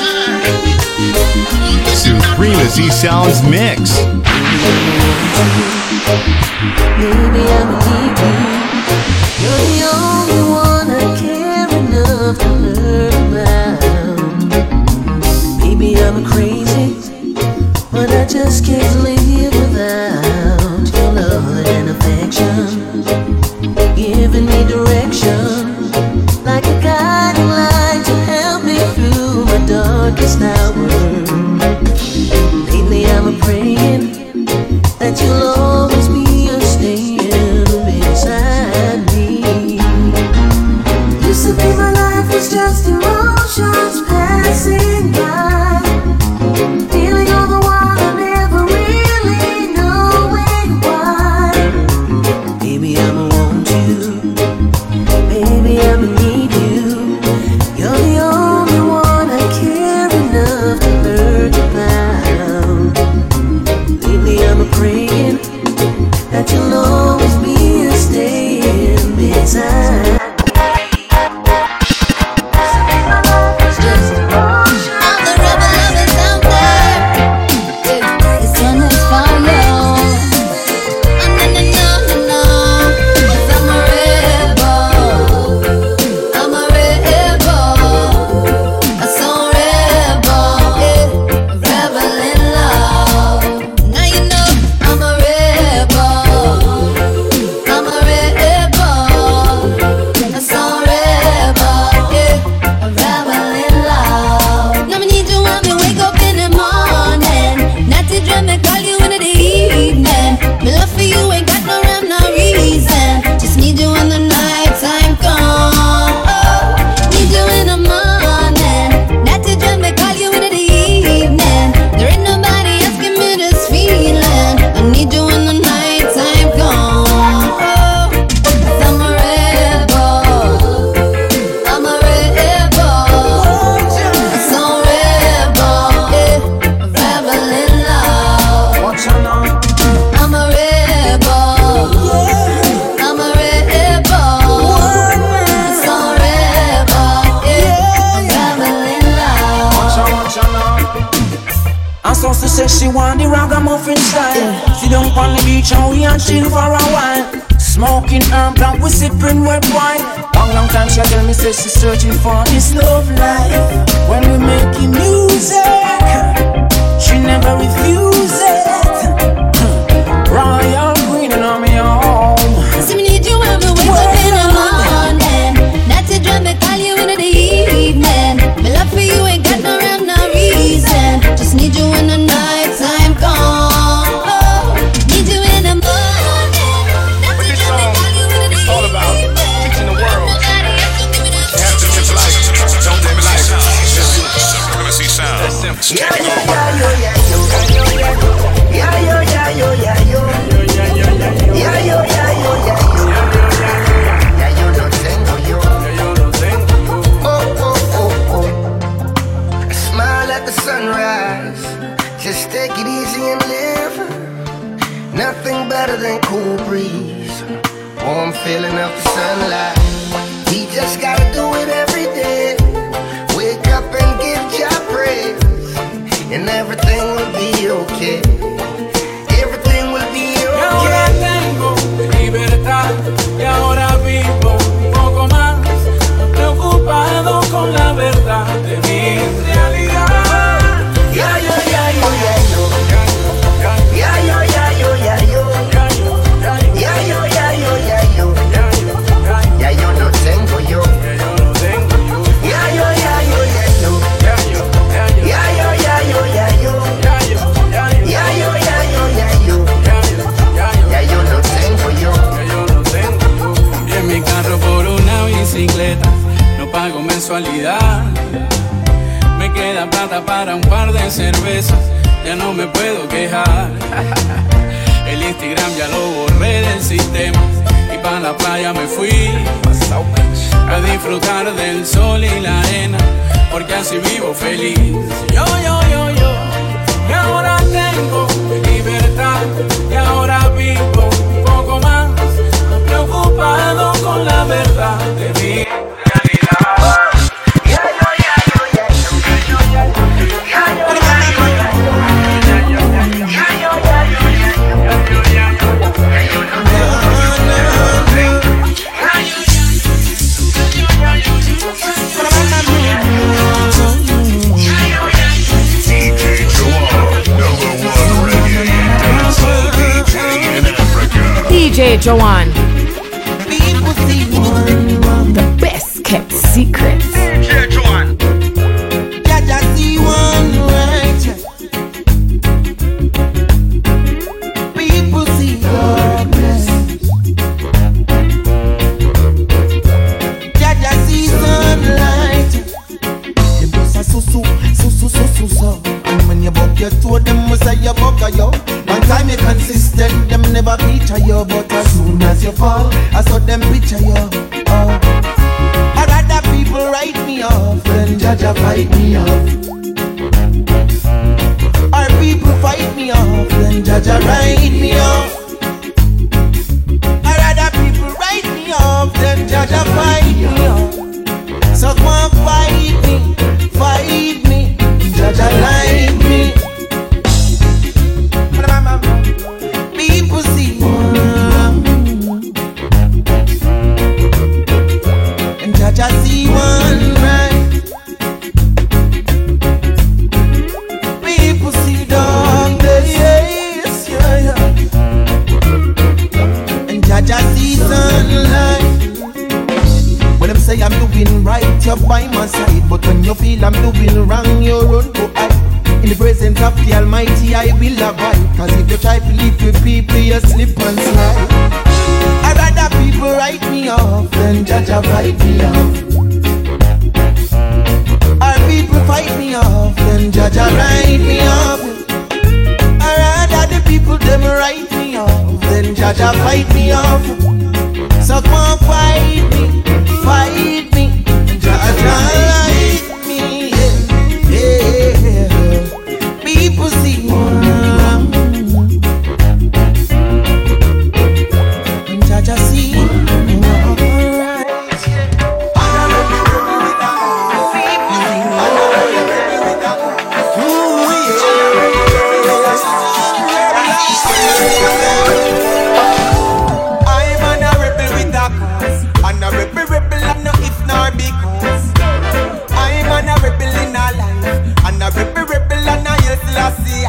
my side. Supremacy Sounds Mix. Maybe I'm a leaving. You're the only one I care enough to learn about. Maybe I'm crazy, but I just can't live without your love and affection, giving me direction, like a guiding light to help me through my darkest hour. Lately I'm praying that you'll always be a staying beside me. Used to think my life was just emotions passing by, feeling all the while I never really knowing why. Baby, I'ma want you, baby, I'ma need you. You're the only one I care enough to learn about. Lately I'm praying that you'll always be a staying beside. She want the ragamuffin style. Sit down on the beach and we and chill for a while. Smoking herb and we sipping red wine. Long, long time she tell me say she's searching for this love life. When we making music, she never refuses it. Royal Queen and I'm your home. See me need you when we wake up in the morning. Not to drum me call you in the evening. My love for you ain't got no rhyme, no reason. Just need you in the night. Time gone. Oh, need you in the morning. But this song is all about teaching the world. You have to live life. Don't live life. Supremacy Sounds. Yeah, yeah, yeah, yeah, yeah, yeah, yeah, yeah, yeah, yeah, yeah, yeah, yeah, yeah, yeah, yeah, yo no tengo yo. Oh, oh, oh, oh. I smile at the sunrise. Just take it easy and live. Nothing better than cool breeze, warm feeling of the sunlight. We just gotta do it every day. Wake up and give Jah praise, and everything will be okay. Everything will be okay. Y ahora tengo mi libertad, y ahora casualidad. Me queda plata para un par de cervezas, ya no me puedo quejar. El Instagram ya lo borré del sistema y para la playa me fui a disfrutar del sol y la arena, porque así vivo feliz. Yo, yo, yo, yo, y ahora tengo libertad, y ahora vivo un poco más, no preocupado con la verdad de mi realidad. D J Joanne, the best kept secret. D J Joanne, yeah, just see one right. People see darkness, yeah, just see sunlight. The boss are so so so so so so so. And when you buck your toe, them must say you buck a yo. One time you consistent, them never picture you, but as soon as you fall, I saw them picture you. Oh. I'd rather people write me off than judge a fight me off. Or people fight me off than judge a write me off. I'd rather people write me off than judge a fight me off. So come on, fight me, fight me, judge a like me. People see one, and judge I see one right. People see darkness, yes, yeah, yeah. And judge I see sunlight. When them say I'm doing right, you're by my side. But when you feel I'm doing wrong, you run to hide. In the presence of the Almighty, I will abide. Cause if you try to live with people, you slip and slide. I'd rather people write me off than judge a fight me off. Or people fight me off than judge a write me off. I'd rather the people them write me off than judge a fight me off. So come on, fight me, fight me, judge a like me, yeah, yeah. People see one, and judge I see one right. I'm on a rebel with a cause, and a rebel rebel and no if nor because. I'm on a rebel in a life, and a rebel rebel and a yes lassie.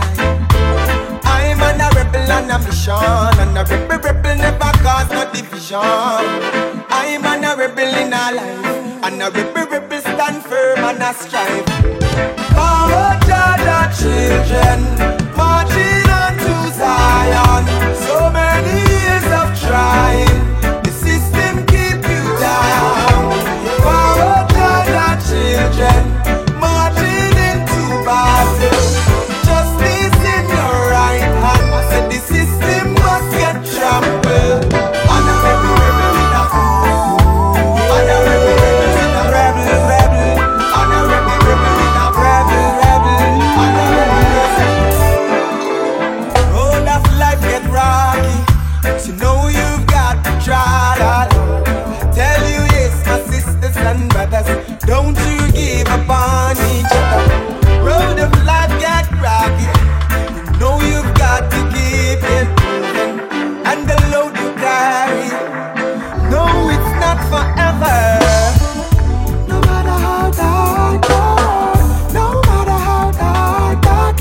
I'm on a rebel and a mission, and a rebel rebel never cause no division. I'm on a rebel in a life, and a rebel rebel stand firm and a strive. Forward Jah children, marching on to Zion. So many years of trying, the system keep you down. Forward Jah children, marching into battle. Justice in your right hand, I said the system must get trampled. And a rebel, rebel with a and a rebel, rebel with a rebel, rebel. And a rebel, rebel with a rebel, rebel. And a rebel, rebel. Road of life get rocky, but you know you've got to try that. Tell you yes, my sisters and brothers, don't you give up on each other. Road of life get rocky, you know you've got to keep it moving. And the load you carry, no, it's not forever. No matter how dark, dark, no matter how dark, dark,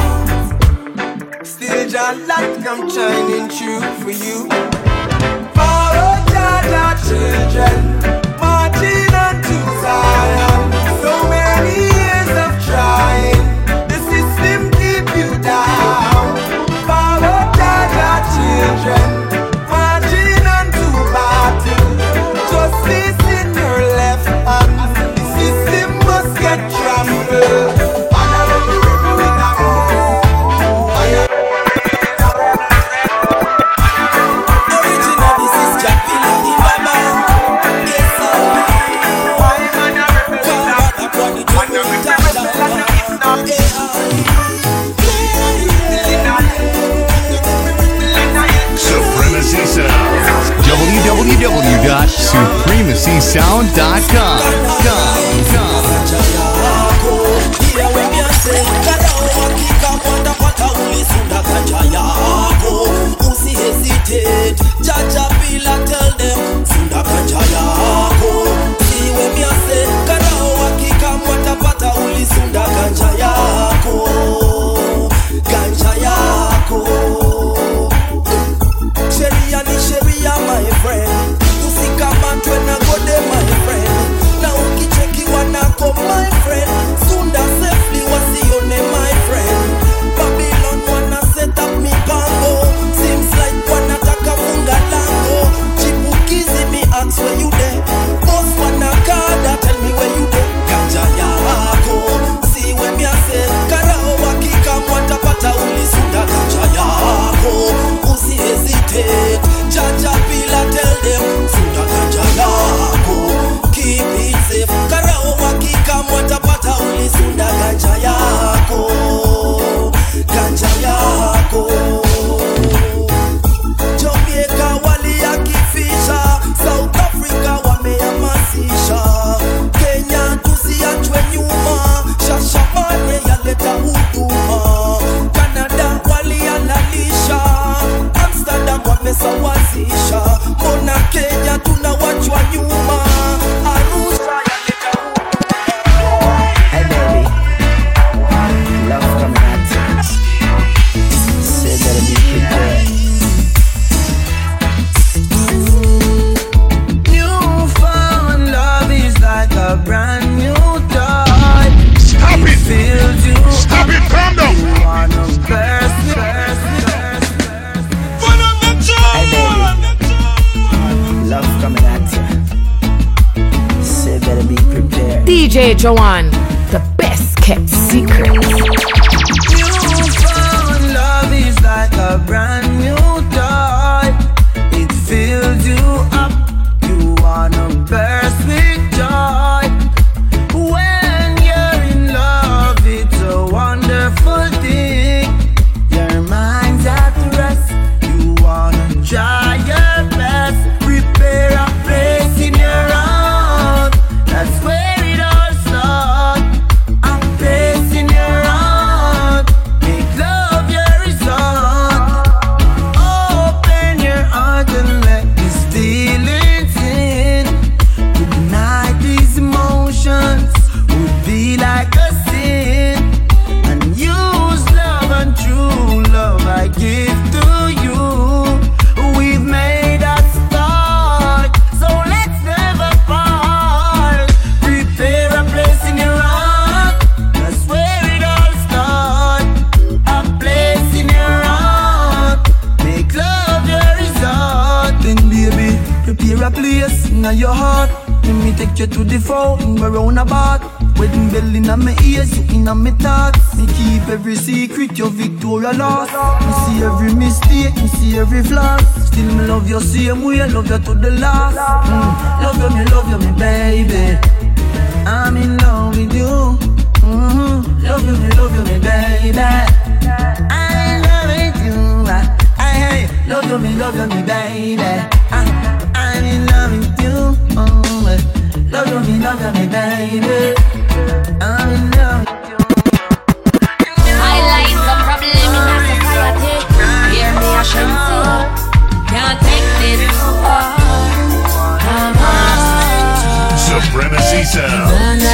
dark, still your light come shining through for you. Follow Jah children, marching on to Zion. So many years of trying, the system keep you down. Follow Jah children, marching on to battle. Justice in your left hand, the sound dot com. Jaja Bila tell them Sunda kanja yako. See when me a say karao hakika watapata uli sunda kanja yako. Kanja yako. Sheria ni sheria my friend. Usikamatwe na gode my friend. Na ukicheki wanako my friend. Sunda safely wasione my friend. Babylon wanna set up mipango. Seems like wanataka funga lango. Chipukizi me ask where you there. Boss wanna kada tell me where you there. Kanja yako. See when me a say karao hakika watapata uli sunda kanja yako. Usi hesitate. Jaja Bila tell them sunda kanja yako. Keep it safe. Karao hakika watapata uli sunda kanja yako. Kanja yako. Jamaica waliakifisha, South Africa wamehamasisha, Kenya tusiachwe nyuma, Shashamane yaleta huduma, Canada walihalalisha, Amsterdam wamesawazisha, mbona Kenya tunawachwa nyuma, Arusha yaleta huduma. Hey baby, love coming at you. Say better be prepared. Newfound love is like a brand new toy. Stop it! Feels you. Stop it! Calm down. You wanna burst me, burst me, burst me. Hey baby, love coming at you. Say better be prepared. D J Joanne, the best kept secret. Newfound love is like a brand new toy. It fills you up. You wanna burst with joy. When you're in love, it's a wonderful thing. Your mind's at rest. You wanna try your best. Prepare a place in your heart. That's where it all starts. A place in your heart. Make love your resort. Open your heart and let these feelings in. Tonight these emotions would be like a sin. And use love and true love I give to you. We've made a start, so let's never part. Prepare a place in your heart. That's where it all starts. A place in your heart. Make love your resort. Then baby, prepare a place in your heart. Let me take you to the phone, we're round about. Wedding bell in my ears, you in my thoughts. Me keep every secret, your Victoria lost. Me see every mistake, me see every flaw. Still me love you same way, I love you to the last. Mm. Love you, me love you, me baby. I'm in love with you. Mm-hmm. Love you, me love you, me baby. I'm in love with you. I, I, I love you, me love you, me baby. I, I'm in love with you. Oh, love you, me love you, me baby. I'm in love with you. Highlight the problem in our society. Hear me, I shouldn't say. Can't take this far. Supremacy Sound.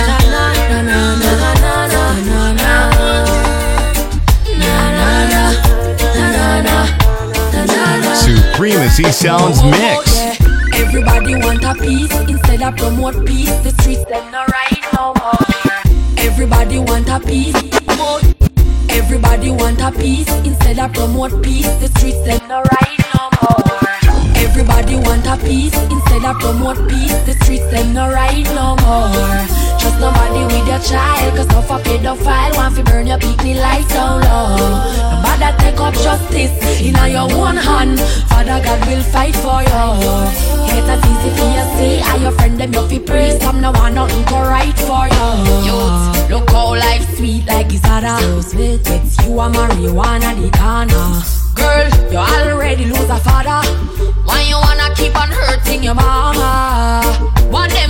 Supremacy Sounds Mix. Everybody want a piece instead of promote peace. The streets them not right no more. Everybody want a piece. Everybody want a piece instead of promote peace. The streets them not right no more. Everybody want a piece instead of promote peace. The streets them not right no more. Trust nobody with your child, cause no for pedophile want to burn your picnic lights down low. Nobody take up justice in your own hand. Father God will fight for you. It's as easy for you say, are your friend them you fi praise. Some no want nothing go right for you. Youth, look how life sweet like it's harder. So sweet, it's you and marijuana the corner. Girl, you already lose a father. Why you wanna keep on hurting your mama? Want them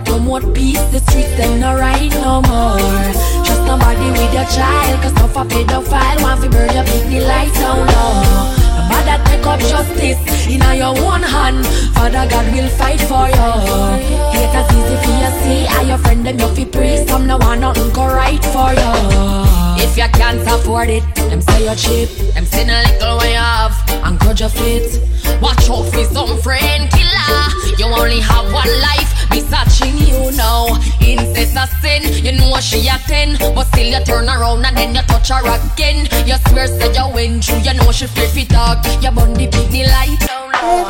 promote peace, the streets them not right no more. Trust nobody with your child, cause no for pedophile. Want to burn your big the light down low. Father, take up justice in your own hand. Father God will fight for you. Haters easy for you see. Are your friend them you fi pray. Some no want nothing go right for you. If you can't afford it, them say you're cheap. Them say no little way off and grudge your fit. Watch out for some friend killer. You only have one life. Be searching you now. Incest a sin. You know she a ten, but still you turn around and then you touch her again. You swear say you went through. You know she flip it dog. You burn the picnic light down low.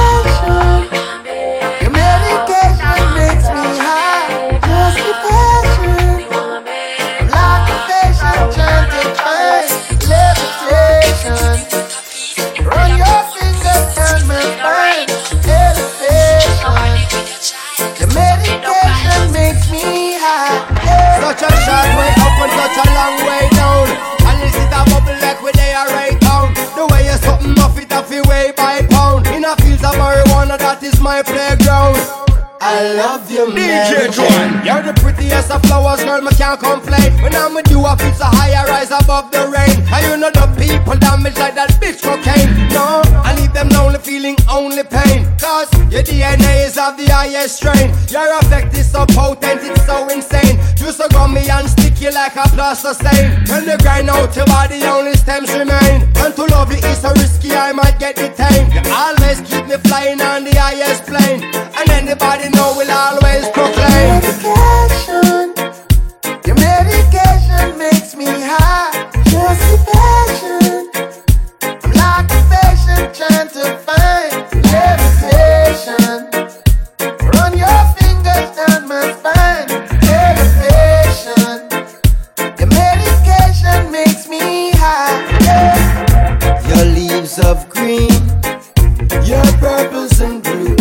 Medication. Your medication makes me high. Just the passion. Like a patient trying to find levitation. Run your fingers down my spine. Elevation. The medication makes me high. Such a short way up and such a long way down. And this is a bubble like where they are right down. The way you something off it off your way by pound. In a fields of marijuana, that is my playground. I love you, D J John. You're the prettiest of flowers, girl, me can't complain. When I'm with you, I feel so high, I rise above the rain. And you know the people damage like that bitch cocaine. No, I leave them lonely, feeling only pain. Cause your D N A is of the highest strain. Your effect is so potent, it's so insane. You so gummy and sticky like a plaster stain. When you grind out your body, only stems remain. And to love you is so risky, I might get detained. You always keep me flying on the highest plane. And anybody know will always proclaim. Medication. Your medication makes me high. Just the passion. I'm like a patient trying to find levitation. Run your fingers down my spine. Elevation. Your medication makes me high. Yeah. Your leaves of green, your purples and blues.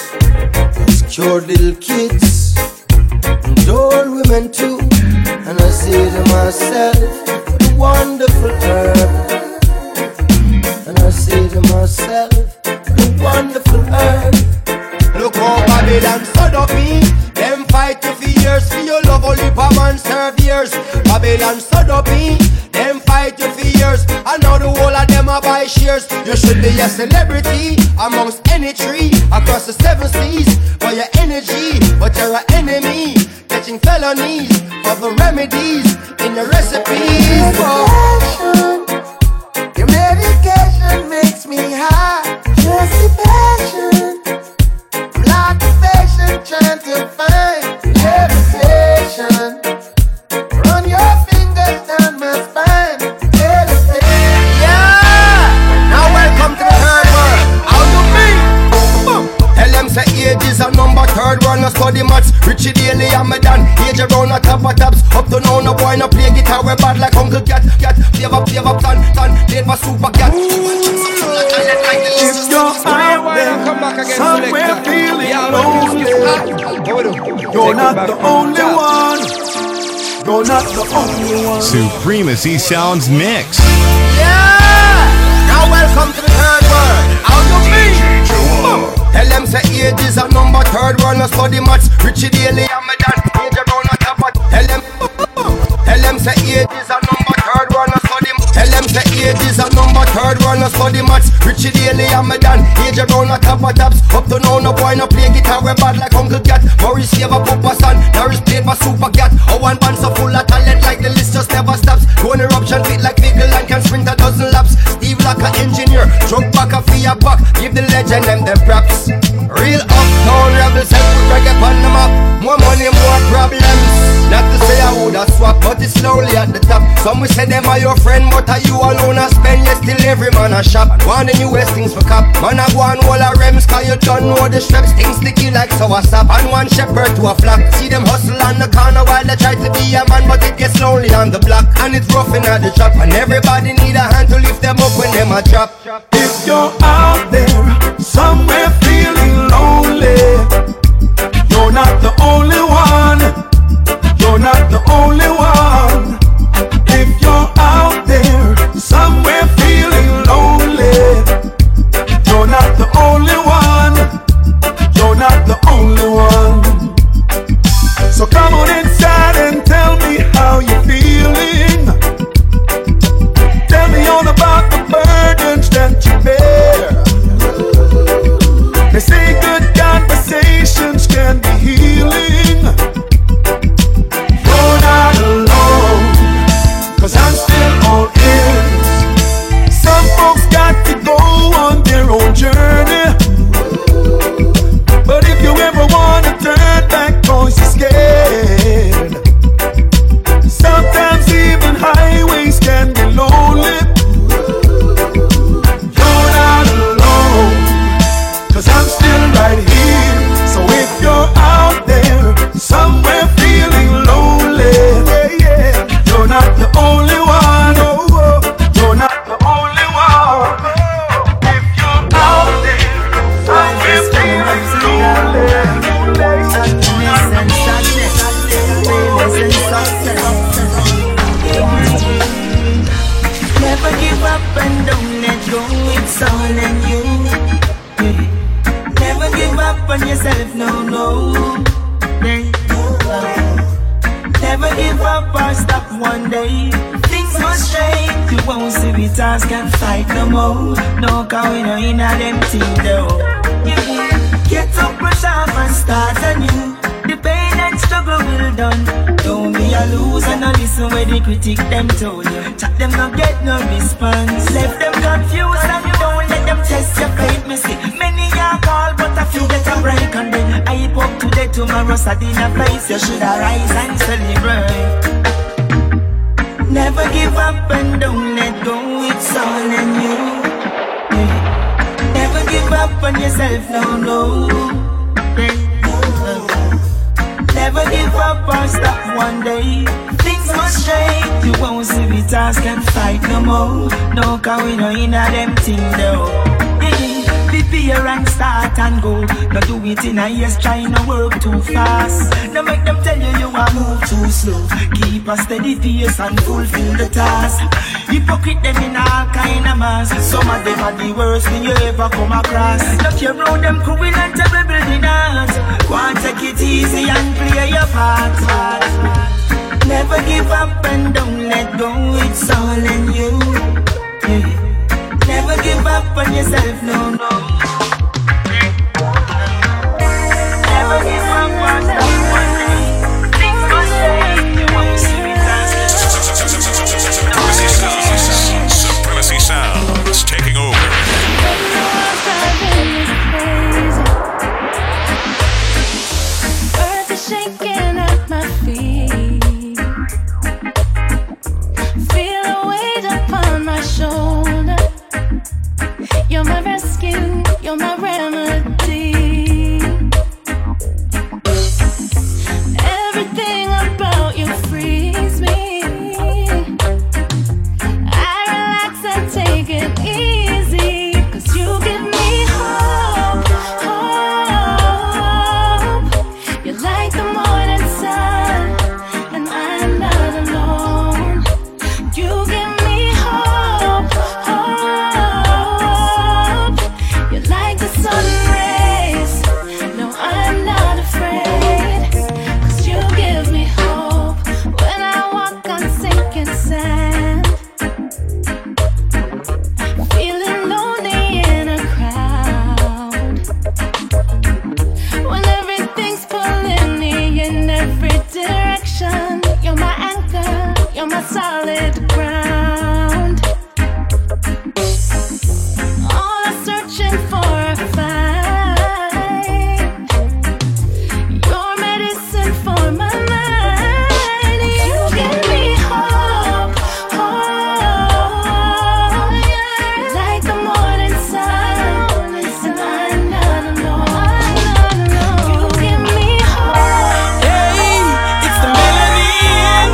Cured little kids and old women too. And I say to myself, what a wonderful herb. And I say to myself, what a wonderful herb. Look how Babylon stood up me. Them fight you for years. For your love only a man serve years. Babylon stood up me. Them fight you for years. And now the whole of them are buy shares. You should be a celebrity amongst any tree across the seven seas. For your energy, but you're an enemy. Catching felonies for the remedies in the recipes. Medication. Your medication makes me high. Just the passion. I'm like a patient trying to find levitation. Run your fingers down my spine. Elevation. Yeah! Now welcome to the third world. How do me? Boom. Tell them say age is a number. Third world no study maths. Richie Daly and me done. Age around a top of tops. Up to now no boy no play guitar. We bad like Uncle Cat. Cat. Flavor, flavor, tan, tan. Played for Super Cat. If you're out there somewhere feeling lonely, you're not the only one. You're not the only one. Supremacy Sounds Mix. Yeah! Now welcome to the third world. How do me? Tell them say age is a number. Third world no study maths. Richie Daly and me done. Age around a top of. Tell them. Tell them say age is a number. Third world no study. Tell them say age is a number. Third world no study maths. Richie Daly and me done. Age around a top of tops. Up to now no boy no play guitar. We bad like Uncle Cat. Maurice Favor, Papa Son. Norris played for Super Cat. Oh, one band so full of talent like the list just never stops. One eruption fit like Vigil and can sprint a dozen laps. Steve like an engineer. Drunk back a fear back. Give the legend them them props. Real uptown rebels help put reggae on the map. More money, more problems. Not to say I woulda swap, but it's slowly at the top. Some will say them are your friend, but are you alone a spend? Yes, still every man a shop. One the newest things for cop. Man a go on wall a rems, cause you don't know the straps. Things sticky like sour sap. And one shepherd to a flock. See them hustle on the corner while they try to be a man, but it gets lonely on the block. And it's rough in the trap. And everybody need a hand to lift them up when them a drop. If you're out there somewhere feeling lonely, you're not the only one. You're not the only one. If you're out there somewhere feeling lonely, you're not the only one. You're not the only one. Never give up or stop one day. Things must change. You won't see we task can fight no more. No, cause we no in a them thing though. Get up, brush off and start anew. The pain and struggle will done. Don't be a loser, no listen where the critic them told you. Chat them not get no response. Left them confused and don't let them test your faith. Me see many are call but a few get a break. And then I up today tomorrow sad in a place. You should arise and celebrate. Never give up and don't let go. It's all in you. Yeah. Never give up on yourself, no, no. Yeah. Never give up or stop one day. Things must change. You won't see we task and fight no more. No, cause we no in a them thing though. Yeah, prepare and start and go. Not do it in a years trying to work too fast. No make them tell you you are move too slow. Keep a steady pace and fulfill the task. Hypocrite them in all kind of mass. Some of them are the worst thing you ever come across. Not care about them cruel and terrible in art. Go and take it easy and play your part. Never give up and don't let go. It's all in you. Yeah. Never give up on yourself, no, no. Never give up on someone. Things must change. You won't see me dancing. Supremacy Sounds taking over. Earth is shaking at my feet. Feel a weight upon my shoulder. You're my rescue, you're my remedy. Everything about you frees me. I relax and take it easy, 'cause you give me hope, hope. You're like the morning sun, and I'm not alone. You give me hope, hope. You're like the sun rays. No, I'm not afraid, 'cause you give me hope when I walk on sinking sand. Feeling lonely in a crowd, when everything's pulling me in every direction. You're my anchor, you're my solid ground. All I'm searching for I find. Your medicine for my mind. You give me hope, hope. Like the morning sun, and I'm not alone. You give me hope. Hey, it's the melanin.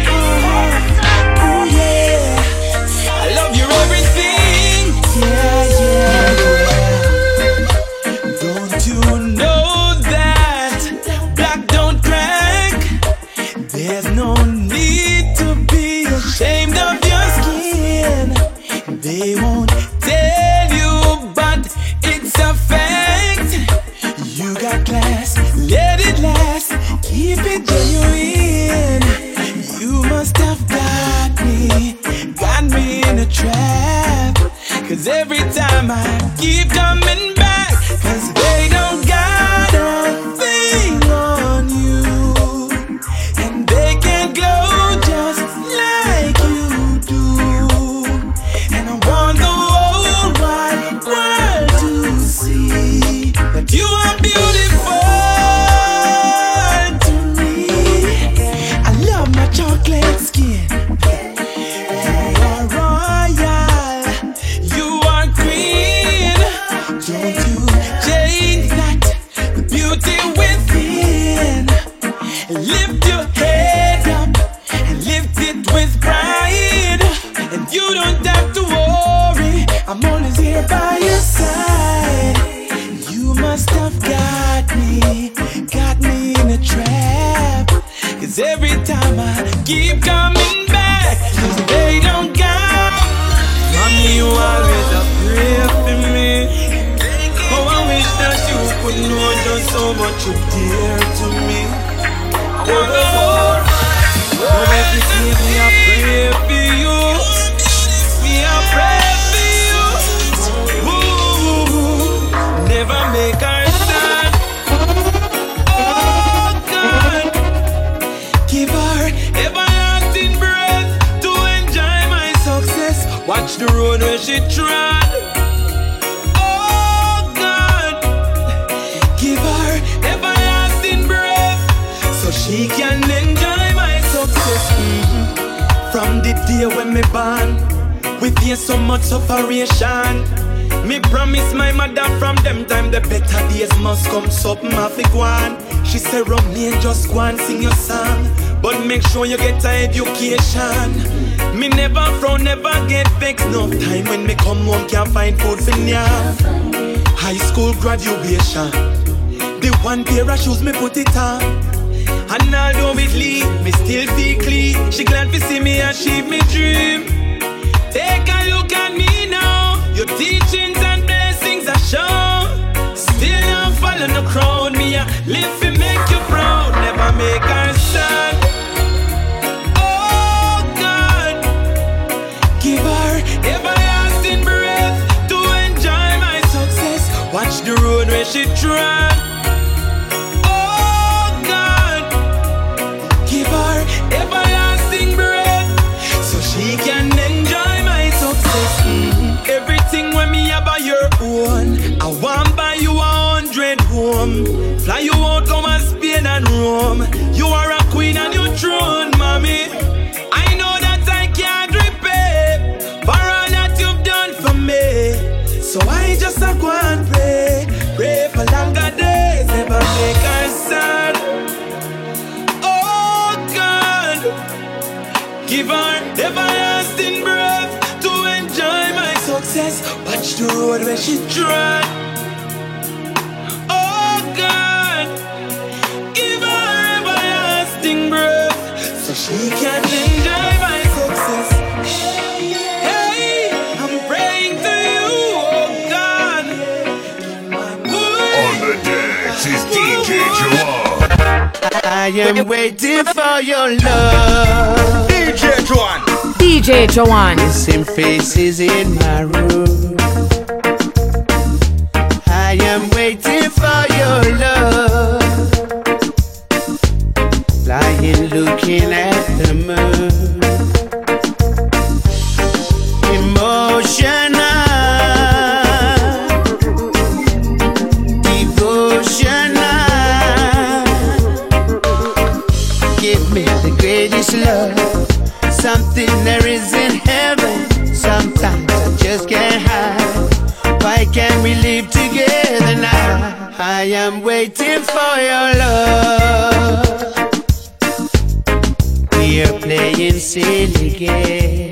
Ooh, yeah. I love your everything. Yeah, yeah, yeah. Don't you know that black don't crack? There's no need to be ashamed of your skin. They won't tell you, but it's a fact. You got class, let it last. Keep it genuine. You must have got me, got me in a trap. 'Cause every time I keep coming back, 'cause they don't got a thing on you, and they can glow just like you do. And I want the whole wide world to see that you are beautiful to me. I love my chocolate skin. You are royal, you are queen. Don't you change that, the beauty within. Lift your head up and lift it with pride. And you don't have to worry, I'm always here by your side. You must have got me, got me in a trap. 'Cause every time I keep coming back, 'cause they don't got. Mommy, you always a pray for me. Oh, I wish that you could know just how much you dear to me. I want the whole everlasting breath to enjoy my success. Watch the road where she trod. Oh God, give her everlasting breath so she can enjoy my success. Mm-hmm. From the day when me born, we face so much sufferation. Me promise my mother from them time the better days must come. Something have to go on. She said, Romney, just go and sing your song, but make sure you get an education. Me never frown, never get vexed. No time when me come home can't find food for now. High school graduation, the one pair of shoes me put it on. And although it leave, me still feel clean. She glad to see me achieve me dream. Take a look at me now. Your teachings and blessings are shown. Still I'm following the crowd. Me a live to make you proud. Never make her sad. Oh God, give her everlasting breath to enjoy my success. Watch the road where she trod. Oh God, give her everlasting breath so she can enjoy my success. Mm-hmm. Everything when me have by your own, I want buy you a hundred home. Fly you out over Spain and Rome. You are a queen on your throne, mommy. I know that I can't repay for all that you've done for me. So I just a go and pray, pray for longer days, never make her sad. Oh God, give her everlasting breath to enjoy my success. Watch the road where she trod. Oh God, give her everlasting breath so she can enjoy my success. Hey, I'm praying to you, oh God. On the decks is D J Joan. I am waiting for your love. D J Joan. D J Joan. Missing faces in my room. I am waiting for your love. Lying looking at the moon. Emotional, devotional. Give me the greatest love. Something there is in heaven. Sometimes I just can't hide. Why can't we live together now? I am waiting for your love. We are playing silly games.